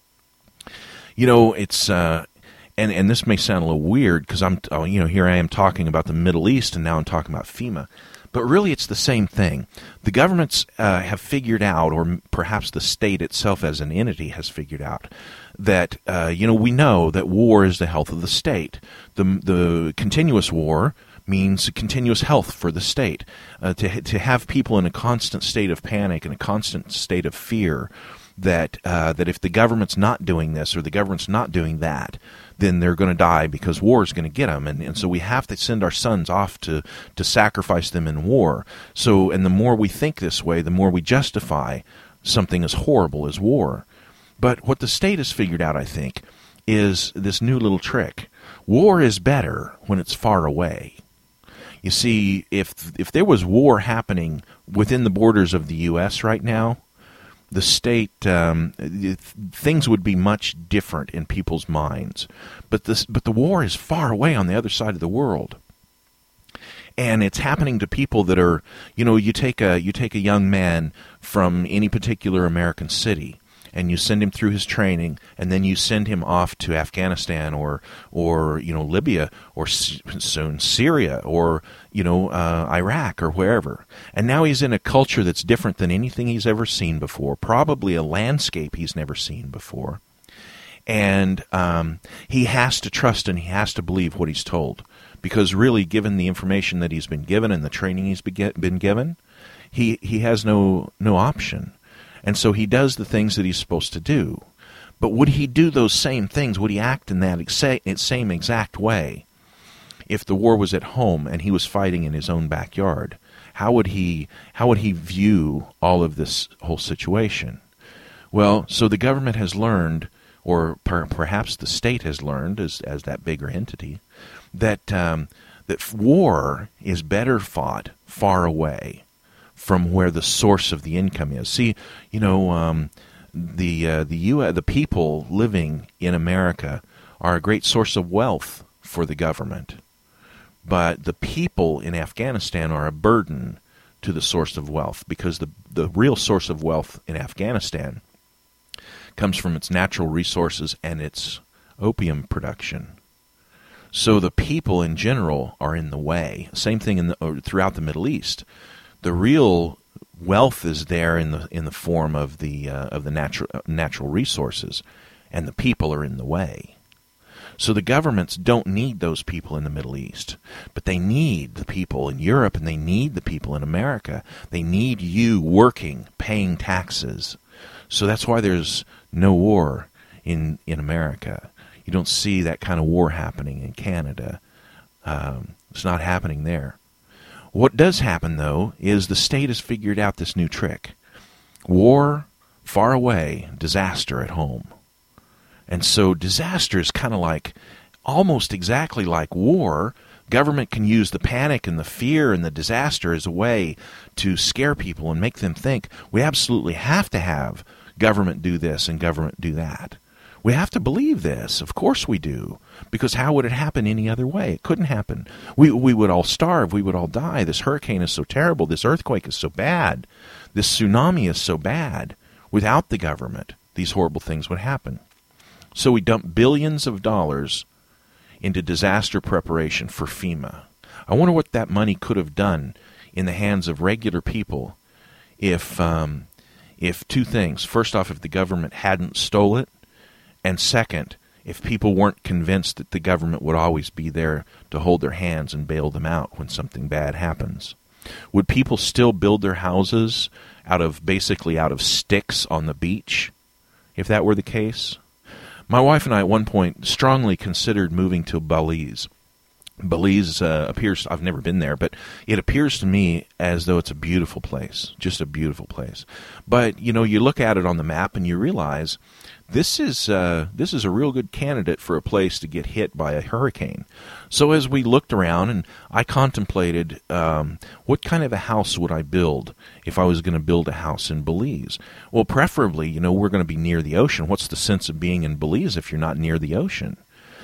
You know, it's, uh, and, and this may sound a little weird because I'm, oh, you know, here I am talking about the Middle East and now I'm talking about FEMA. But really it's the same thing. The governments uh, have figured out, or perhaps the state itself as an entity has figured out, that, uh, you know, we know that war is the health of the state. The, the continuous war means continuous health for the state. Uh, to, to have people in a constant state of panic and a constant state of fear that uh, that if the government's not doing this or the government's not doing that, then they're going to die because war is going to get them. And, and so we have to send our sons off to, to sacrifice them in war. So, and the more we think this way, the more we justify something as horrible as war. But what the state has figured out, I think, is this new little trick. War is better when it's far away. You see, if if there was war happening within the borders of the U S right now, the state, um, things would be much different in people's minds. But this, but the war is far away on the other side of the world, and it's happening to people that are, you know, you take a you take a young man from any particular American city, and you send him through his training, and then you send him off to Afghanistan or or you know Libya or soon Syria or you know uh, Iraq or wherever, and now he's in a culture that's different than anything he's ever seen before, probably a landscape he's never seen before, and um, he has to trust and he has to believe what he's told, because really, given the information that he's been given and the training he's been given, he he has no no option. And so he does the things that he's supposed to do. But would he do those same things? Would he act in that exa- same exact way if the war was at home and he was fighting in his own backyard? How would he how would he view all of this whole situation? Well, so the government has learned, or per, perhaps the state has learned, as as that bigger entity, that um, that war is better fought far away from where the source of the income is. See, you know, um, the uh, the U S, the people living in America are a great source of wealth for the government, but the people in Afghanistan are a burden to the source of wealth, because the the real source of wealth in Afghanistan comes from its natural resources and its opium production. So the people in general are in the way. Same thing in the, or throughout the Middle East. The real wealth is there in the in the form of the uh, of the natural uh, natural resources, and the people are in the way. So the governments don't need those people in the Middle East, but they need the people in Europe, and they need the people in America. They need you working, paying taxes. So that's why there's no war in in America. You don't see that kind of war happening in Canada. Um, it's not happening there. What does happen, though, is the state has figured out this new trick. War far away, disaster at home. And so disaster is kind of like, almost exactly like war. Government can use the panic and the fear and the disaster as a way to scare people and make them think we absolutely have to have government do this and government do that. We have to believe this. Of course we do. Because how would it happen any other way? It couldn't happen. We we would all starve. We would all die. This hurricane is so terrible. This earthquake is so bad. This tsunami is so bad. Without the government, these horrible things would happen. So we dump billions of dollars into disaster preparation for FEMA. I wonder what that money could have done in the hands of regular people if, um, if two things. First off, if the government hadn't stole it, and second, if people weren't convinced that the government would always be there to hold their hands and bail them out when something bad happens. Would people still build their houses out of, basically out of sticks on the beach, if that were the case? My wife and I at one point strongly considered moving to Belize. Belize uh, appears, I've never been there, but it appears to me as though it's a beautiful place, just a beautiful place. But, you know, you look at it on the map and you realize this is uh, this is a real good candidate for a place to get hit by a hurricane. So as we looked around and I contemplated um, what kind of a house would I build if I was going to build a house in Belize? Well, preferably, you know, we're going to be near the ocean. What's the sense of being in Belize if you're not near the ocean?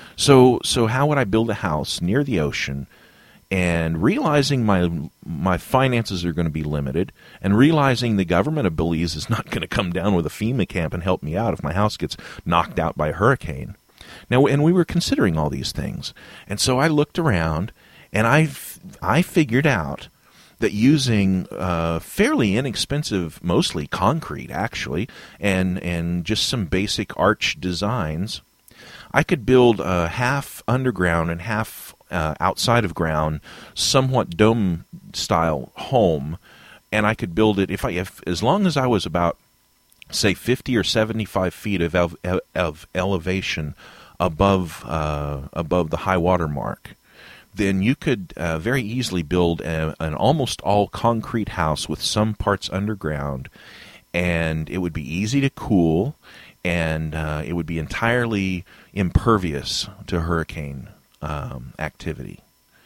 So so how would I build a house near the ocean, and realizing my my finances are going to be limited, and realizing the government of Belize is not going to come down with a FEMA camp and help me out if my house gets knocked out by a hurricane. Now, and we were considering all these things. And so I looked around, and I, I figured out that using uh, fairly inexpensive, mostly concrete actually, and, and just some basic arch designs, I could build a half underground and half uh, outside of ground, somewhat dome-style home, and I could build it if I, if as long as I was about, say, fifty or seventy-five feet of of, of elevation above uh, above the high water mark. Then you could uh, very easily build a, an almost all concrete house with some parts underground, and it would be easy to cool, and uh, it would be entirely impervious to hurricane um, activity.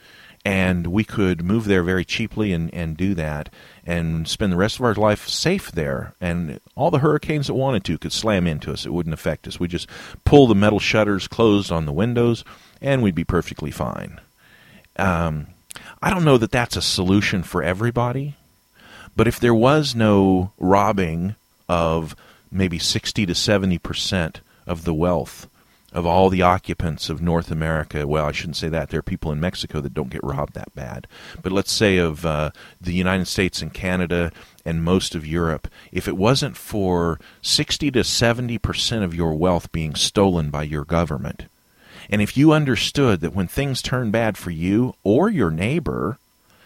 And we could move there very cheaply and, and do that and spend the rest of our life safe there. And all the hurricanes that wanted to could slam into us. It wouldn't affect us. We'd just pull the metal shutters closed on the windows, and we'd be perfectly fine. Um, I don't know that that's a solution for everybody, but if there was no robbing of maybe sixty to seventy percent of the wealth of all the occupants of North America, well, I shouldn't say that. There are people in Mexico that don't get robbed that bad. But let's say of uh, the United States and Canada and most of Europe, if it wasn't for sixty to seventy percent of your wealth being stolen by your government, and if you understood that when things turn bad for you or your neighbor,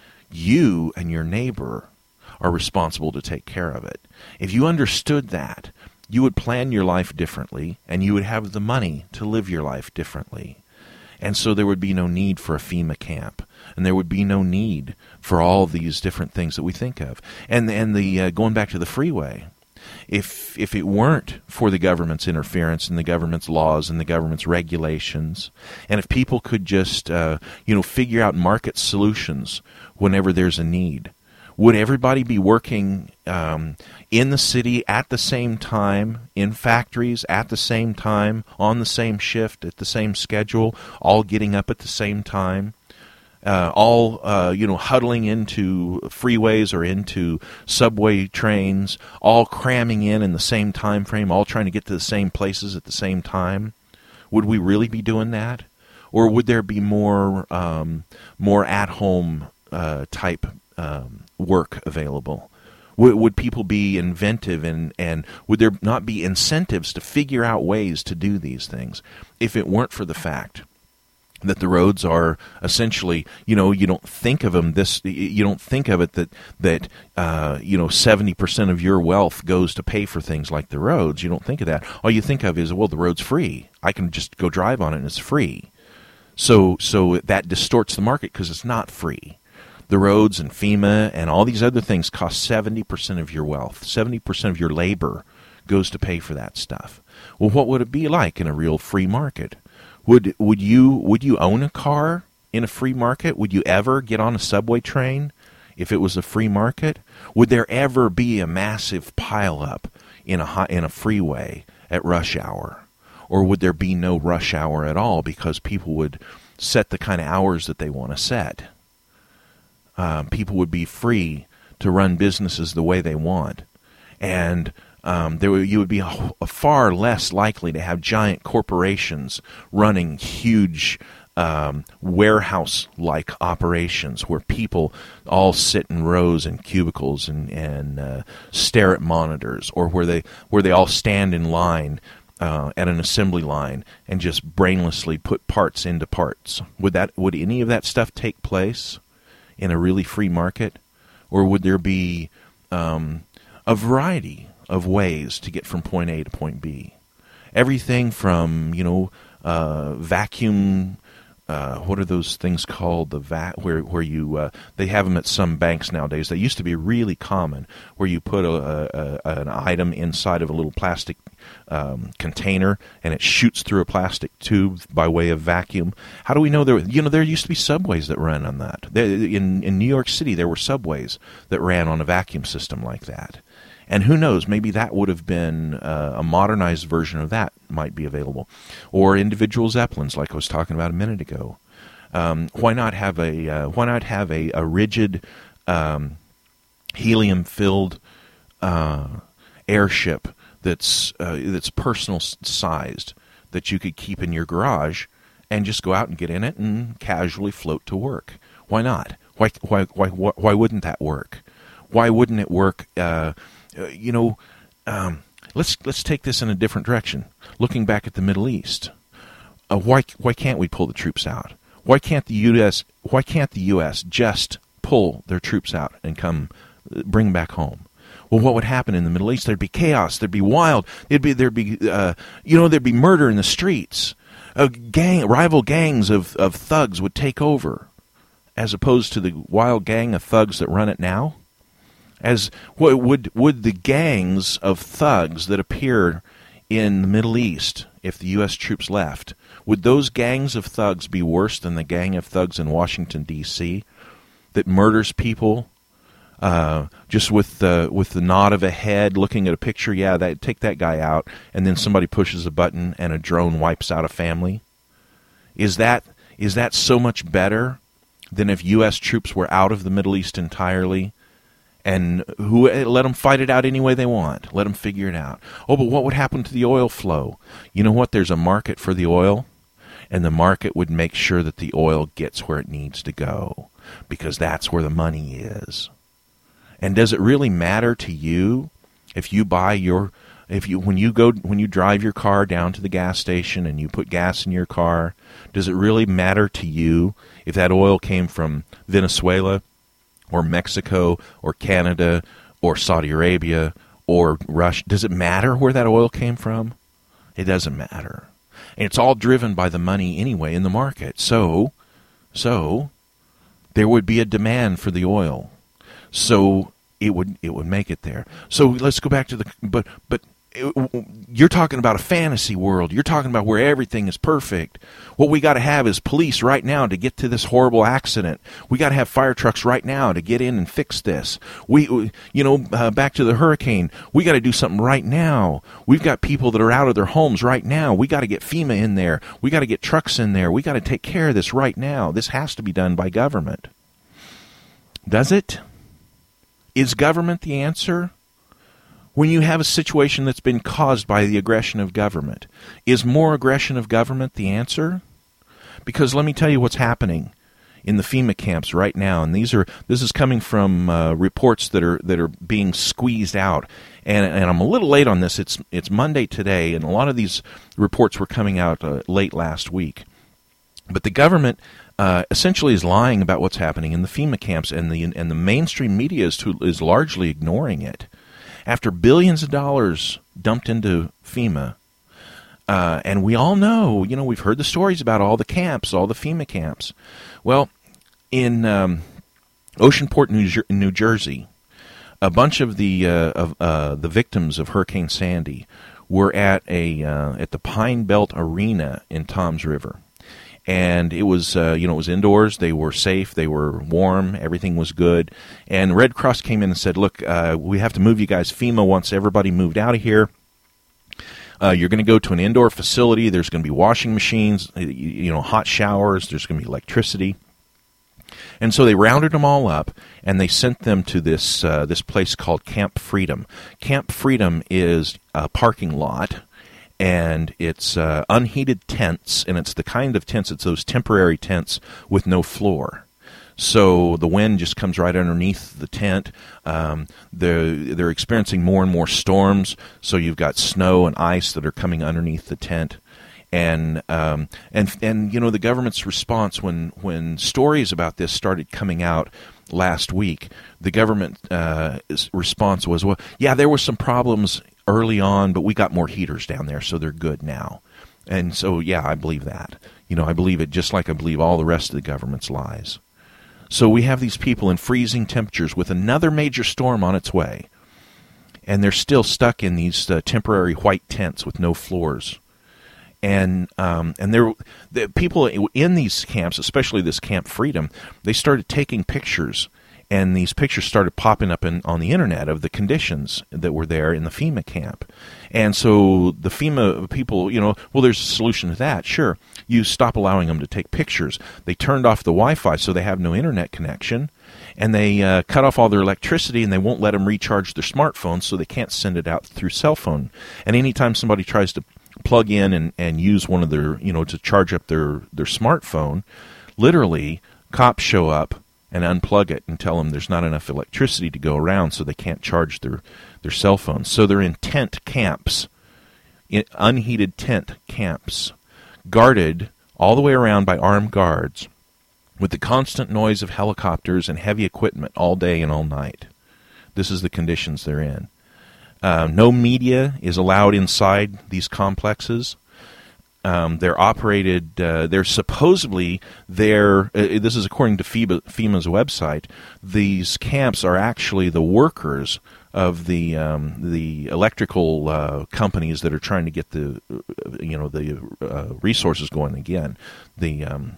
you and your neighbor are responsible to take care of it. If you understood that, you would plan your life differently, and you would have the money to live your life differently. And so there would be no need for a FEMA camp, and there would be no need for all of these different things that we think of. And and the uh, going back to the freeway, if if it weren't for the government's interference and the government's laws and the government's regulations, and if people could just uh, you know figure out market solutions whenever there's a need, would everybody be working um, in the city at the same time, in factories at the same time, on the same shift, at the same schedule, all getting up at the same time, uh, all uh, you know huddling into freeways or into subway trains, all cramming in in the same time frame, all trying to get to the same places at the same time? Would we really be doing that? Or would there be more, um, more at-home uh, type Um, work available? Would, would people be inventive, and, and would there not be incentives to figure out ways to do these things if it weren't for the fact that the roads are essentially, you know, you don't think of them this, you don't think of it that, that uh, you know, seventy percent of your wealth goes to pay for things like the roads. You don't think of that. All you think of is, well, the road's free. I can just go drive on it and it's free. So, so that distorts the market because it's not free. The roads and FEMA and all these other things cost seventy percent of your wealth. seventy percent of your labor goes to pay for that stuff. Well, what would it be like in a real free market? Would would you would you own a car in a free market? Would you ever get on a subway train if it was a free market? Would there ever be a massive pileup in a high, in a freeway at rush hour? Or would there be no rush hour at all because people would set the kind of hours that they want to set? Um, people would be free to run businesses the way they want, and um, there you would be a, a far less likely to have giant corporations running huge um, warehouse-like operations where people all sit in rows and cubicles and, and uh, stare at monitors, or where they where they all stand in line uh, at an assembly line and just brainlessly put parts into parts. Would that would any of that stuff take place in a really free market? Or would there be um, a variety of ways to get from point A to point B? Everything from, you know, uh, vacuum, uh, what are those things called? The va- where where you uh, they have them at some banks nowadays. They used to be really common, where you put a, a, a, an item inside of a little plastic um, container, and it shoots through a plastic tube by way of vacuum. How do we know there? You know, there used to be subways that ran on that. There, in in New York City, there were subways that ran on a vacuum system like that. And who knows, maybe that would have been uh, a modernized version of that might be available. Or individual Zeppelins, like I was talking about a minute ago. Um, why not have a uh, why not have a, a rigid um, helium-filled uh, airship that's uh, that's personal sized that you could keep in your garage and just go out and get in it and casually float to work? Why not? Why why why why wouldn't that work? Why wouldn't it work? Uh, Uh, you know, um, let's let's take this in a different direction. Looking back at the Middle East, uh, why why can't we pull the troops out? Why can't the U S Why can't the U S just pull their troops out and come bring back home? Well, what would happen in the Middle East? There'd be chaos. There'd be wild. There'd be there'd be uh, you know there'd be murder in the streets. A gang, rival gangs of of thugs would take over, as opposed to the wild gang of thugs that run it now. As what would would the gangs of thugs that appear in the Middle East, if the U S troops left, would those gangs of thugs be worse than the gang of thugs in Washington D C that murders people uh, just with the with the nod of a head, looking at a picture? Yeah, that take that guy out, and then somebody pushes a button and a drone wipes out a family. Is that is that so much better than if U S troops were out of the Middle East entirely? And who let them fight it out any way they want. Let them figure it out. Oh, but what would happen to the oil flow? You know what? There's a market for the oil, and the market would make sure that the oil gets where it needs to go, because that's where the money is. And does it really matter to you if you buy your if you when you go when you drive your car down to the gas station and you put gas in your car? Does it really matter to you if that oil came from Venezuela, or Mexico, or Canada, or Saudi Arabia, or Russia. Does it matter where that oil came from? It doesn't matter. And it's all driven by the money anyway in the market. So, so there would be a demand for the oil. So it would it would make it there. So let's go back to the but but it, you're talking about a fantasy world. You're talking about where everything is perfect. What we got to have is police right now to get to this horrible accident. We got to have fire trucks right now to get in and fix this. We, you know, uh, back to the hurricane. We got to do something right now. We've got people that are out of their homes right now. We got to get FEMA in there. We got to get trucks in there. We got to take care of this right now. This has to be done by government. Does it? Is government the answer? When you have a situation that's been caused by the aggression of government, is more aggression of government the answer? Because let me tell you what's happening in the FEMA camps right now, and these are this is coming from uh, reports that are that are being squeezed out, and and I'm a little late on this. It's it's Monday today, and a lot of these reports were coming out uh, late last week. But the government uh, essentially is lying about what's happening in the FEMA camps, and the and the mainstream media is to, is largely ignoring it. After billions of dollars dumped into FEMA, uh, and we all know, you know, we've heard the stories about all the camps, all the FEMA camps. Well, in um, Oceanport, New, Jer- New Jersey, a bunch of the uh, of uh, the victims of Hurricane Sandy were at a uh, at the Pine Belt Arena in Toms River. And it was, uh, you know, it was indoors. They were safe. They were warm. Everything was good. And Red Cross came in and said, look, uh, we have to move you guys. FEMA wants everybody moved out of here. Uh, you're going to go to an indoor facility. There's going to be washing machines, you, you know, hot showers. There's going to be electricity. And so they rounded them all up, and they sent them to this uh, this place called Camp Freedom. Camp Freedom is a parking lot. And it's uh, unheated tents, and it's the kind of tents, it's those temporary tents with no floor. So the wind just comes right underneath the tent. Um, they're, they're experiencing more and more storms, so you've got snow and ice that are coming underneath the tent. And um, and and you know, the government's response when when stories about this started coming out last week, the government uh, response was, well, yeah, there were some problems early on, but we got more heaters down there, so they're good now. And so, yeah, I believe that. You know, I believe it just like I believe all the rest of the government's lies. So we have these people in freezing temperatures with another major storm on its way, and they're still stuck in these uh, temporary white tents with no floors. And um, and there, the people in these camps, especially this Camp Freedom, they started taking pictures. And these pictures started popping up in, on the internet of the conditions that were there in the FEMA camp. And so the FEMA people, you know, well, there's a solution to that. Sure, you stop allowing them to take pictures. They turned off the Wi-Fi so they have no internet connection. And they uh, cut off all their electricity, and they won't let them recharge their smartphones so they can't send it out through cell phone. And anytime somebody tries to plug in and, and use one of their, you know, to charge up their, their smartphone, literally cops show up and unplug it and tell them there's not enough electricity to go around, so they can't charge their, their cell phones. So they're in tent camps, in unheated tent camps, guarded all the way around by armed guards, with the constant noise of helicopters and heavy equipment all day and all night. This is the conditions they're in. Uh, no media is allowed inside these complexes. Um, they're operated, uh, they're supposedly, they're, uh, this is according to FEMA, FEMA's website, these camps are actually the workers of the um, the electrical uh, companies that are trying to get the, uh, you know, the uh, resources going again, the um,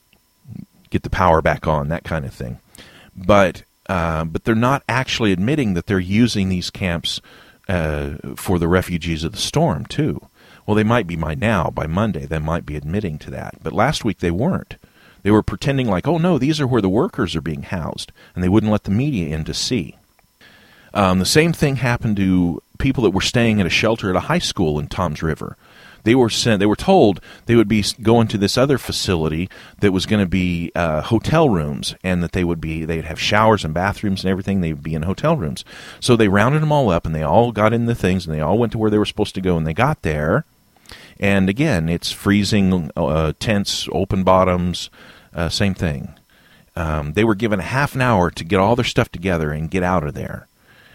get the power back on, that kind of thing. But, uh, but they're not actually admitting that they're using these camps uh, for the refugees of the storm, too. Well, they might be by now, by Monday, they might be admitting to that. But last week they weren't. They were pretending like, oh, no, these are where the workers are being housed, and they wouldn't let the media in to see. Um, the same thing happened to people that were staying at a shelter at a high school in Toms River. They were sent, they were told they would be going to this other facility that was going to be uh, hotel rooms, and that they would be, they'd have showers and bathrooms and everything. They would be in hotel rooms. So they rounded them all up, and they all got in the things, and they all went to where they were supposed to go, and they got there. And again, it's freezing uh, tents, open bottoms, uh, same thing. Um, they were given a half an hour to get all their stuff together and get out of there.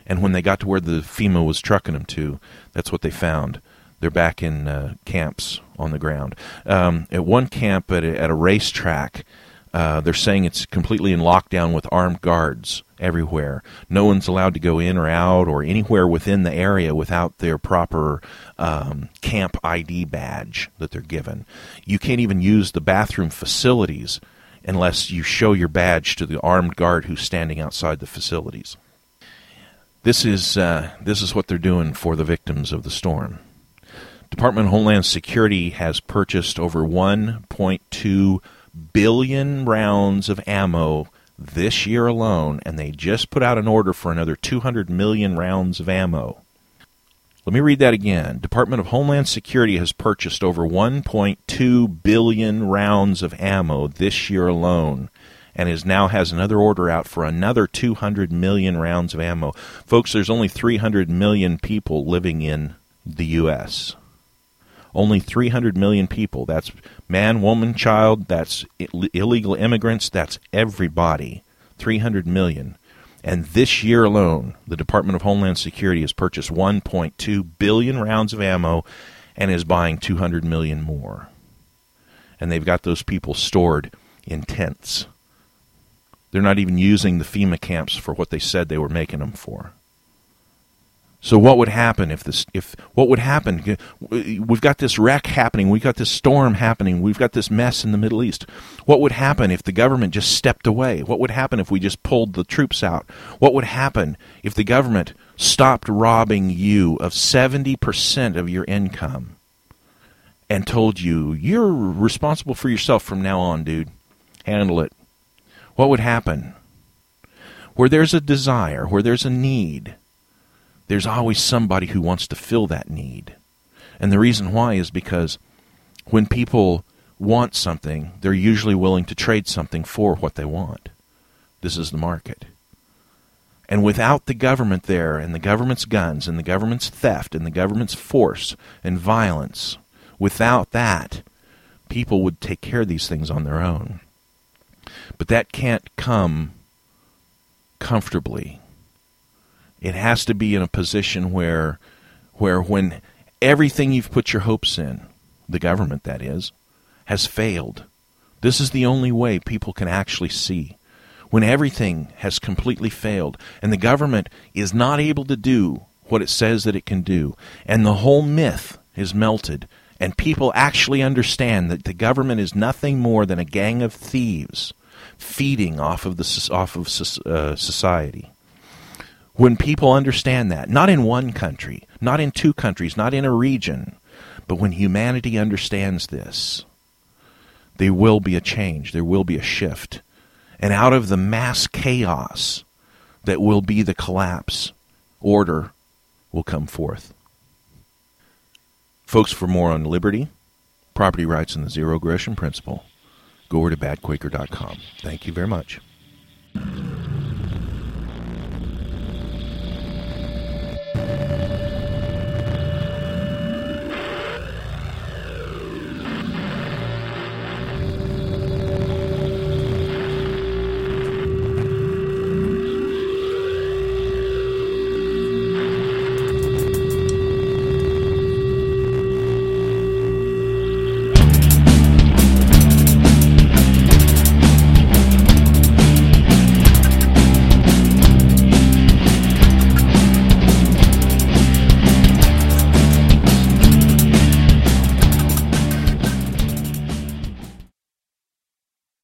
And when they got to where the FEMA was trucking them to, that's what they found. They're back in uh, camps on the ground. Um, at one camp at a, at a racetrack, uh, they're saying it's completely in lockdown with armed guards everywhere. No one's allowed to go in or out or anywhere within the area without their proper um, camp I D badge that they're given. You can't even use the bathroom facilities unless you show your badge to the armed guard who's standing outside the facilities. This is uh, this is what they're doing for the victims of the storm. Department of Homeland Security has purchased over one point two billion rounds of ammo this year alone, and they just put out an order for another two hundred million rounds of ammo. Let me read that again. Department of Homeland Security has purchased over one point two billion rounds of ammo this year alone, and is now has another order out for another two hundred million rounds of ammo. Folks, there's only three hundred million people living in the U S Only three hundred million people. That's man, woman, child. That's Ill- illegal immigrants. That's everybody. three hundred million. And this year alone, the Department of Homeland Security has purchased one point two billion rounds of ammo and is buying two hundred million more. And they've got those people stored in tents. They're not even using the FEMA camps for what they said they were making them for. So what would happen if this? If what would happen? We've got this wreck happening. We've got this storm happening. We've got this mess in the Middle East. What would happen if the government just stepped away? What would happen if we just pulled the troops out? What would happen if the government stopped robbing you of seventy percent of your income and told you, you're responsible for yourself from now on, dude. Handle it. What would happen? Where there's a desire, where there's a need, there's always somebody who wants to fill that need. And the reason why is because when people want something, they're usually willing to trade something for what they want. This is the market. And without the government there, and the government's guns, and the government's theft, and the government's force and violence, without that, people would take care of these things on their own. But that can't come comfortably. It has to be in a position where, where when everything you've put your hopes in, the government that is, has failed. This is the only way people can actually see. When everything has completely failed, and the government is not able to do what it says that it can do, and the whole myth is melted, and people actually understand that the government is nothing more than a gang of thieves feeding off of the off of uh, society. When people understand that, not in one country, not in two countries, not in a region, but when humanity understands this, there will be a change, there will be a shift. And out of the mass chaos that will be the collapse, order will come forth. Folks, for more on liberty, property rights, and the zero aggression principle, go over to bad quaker dot com. Thank you very much.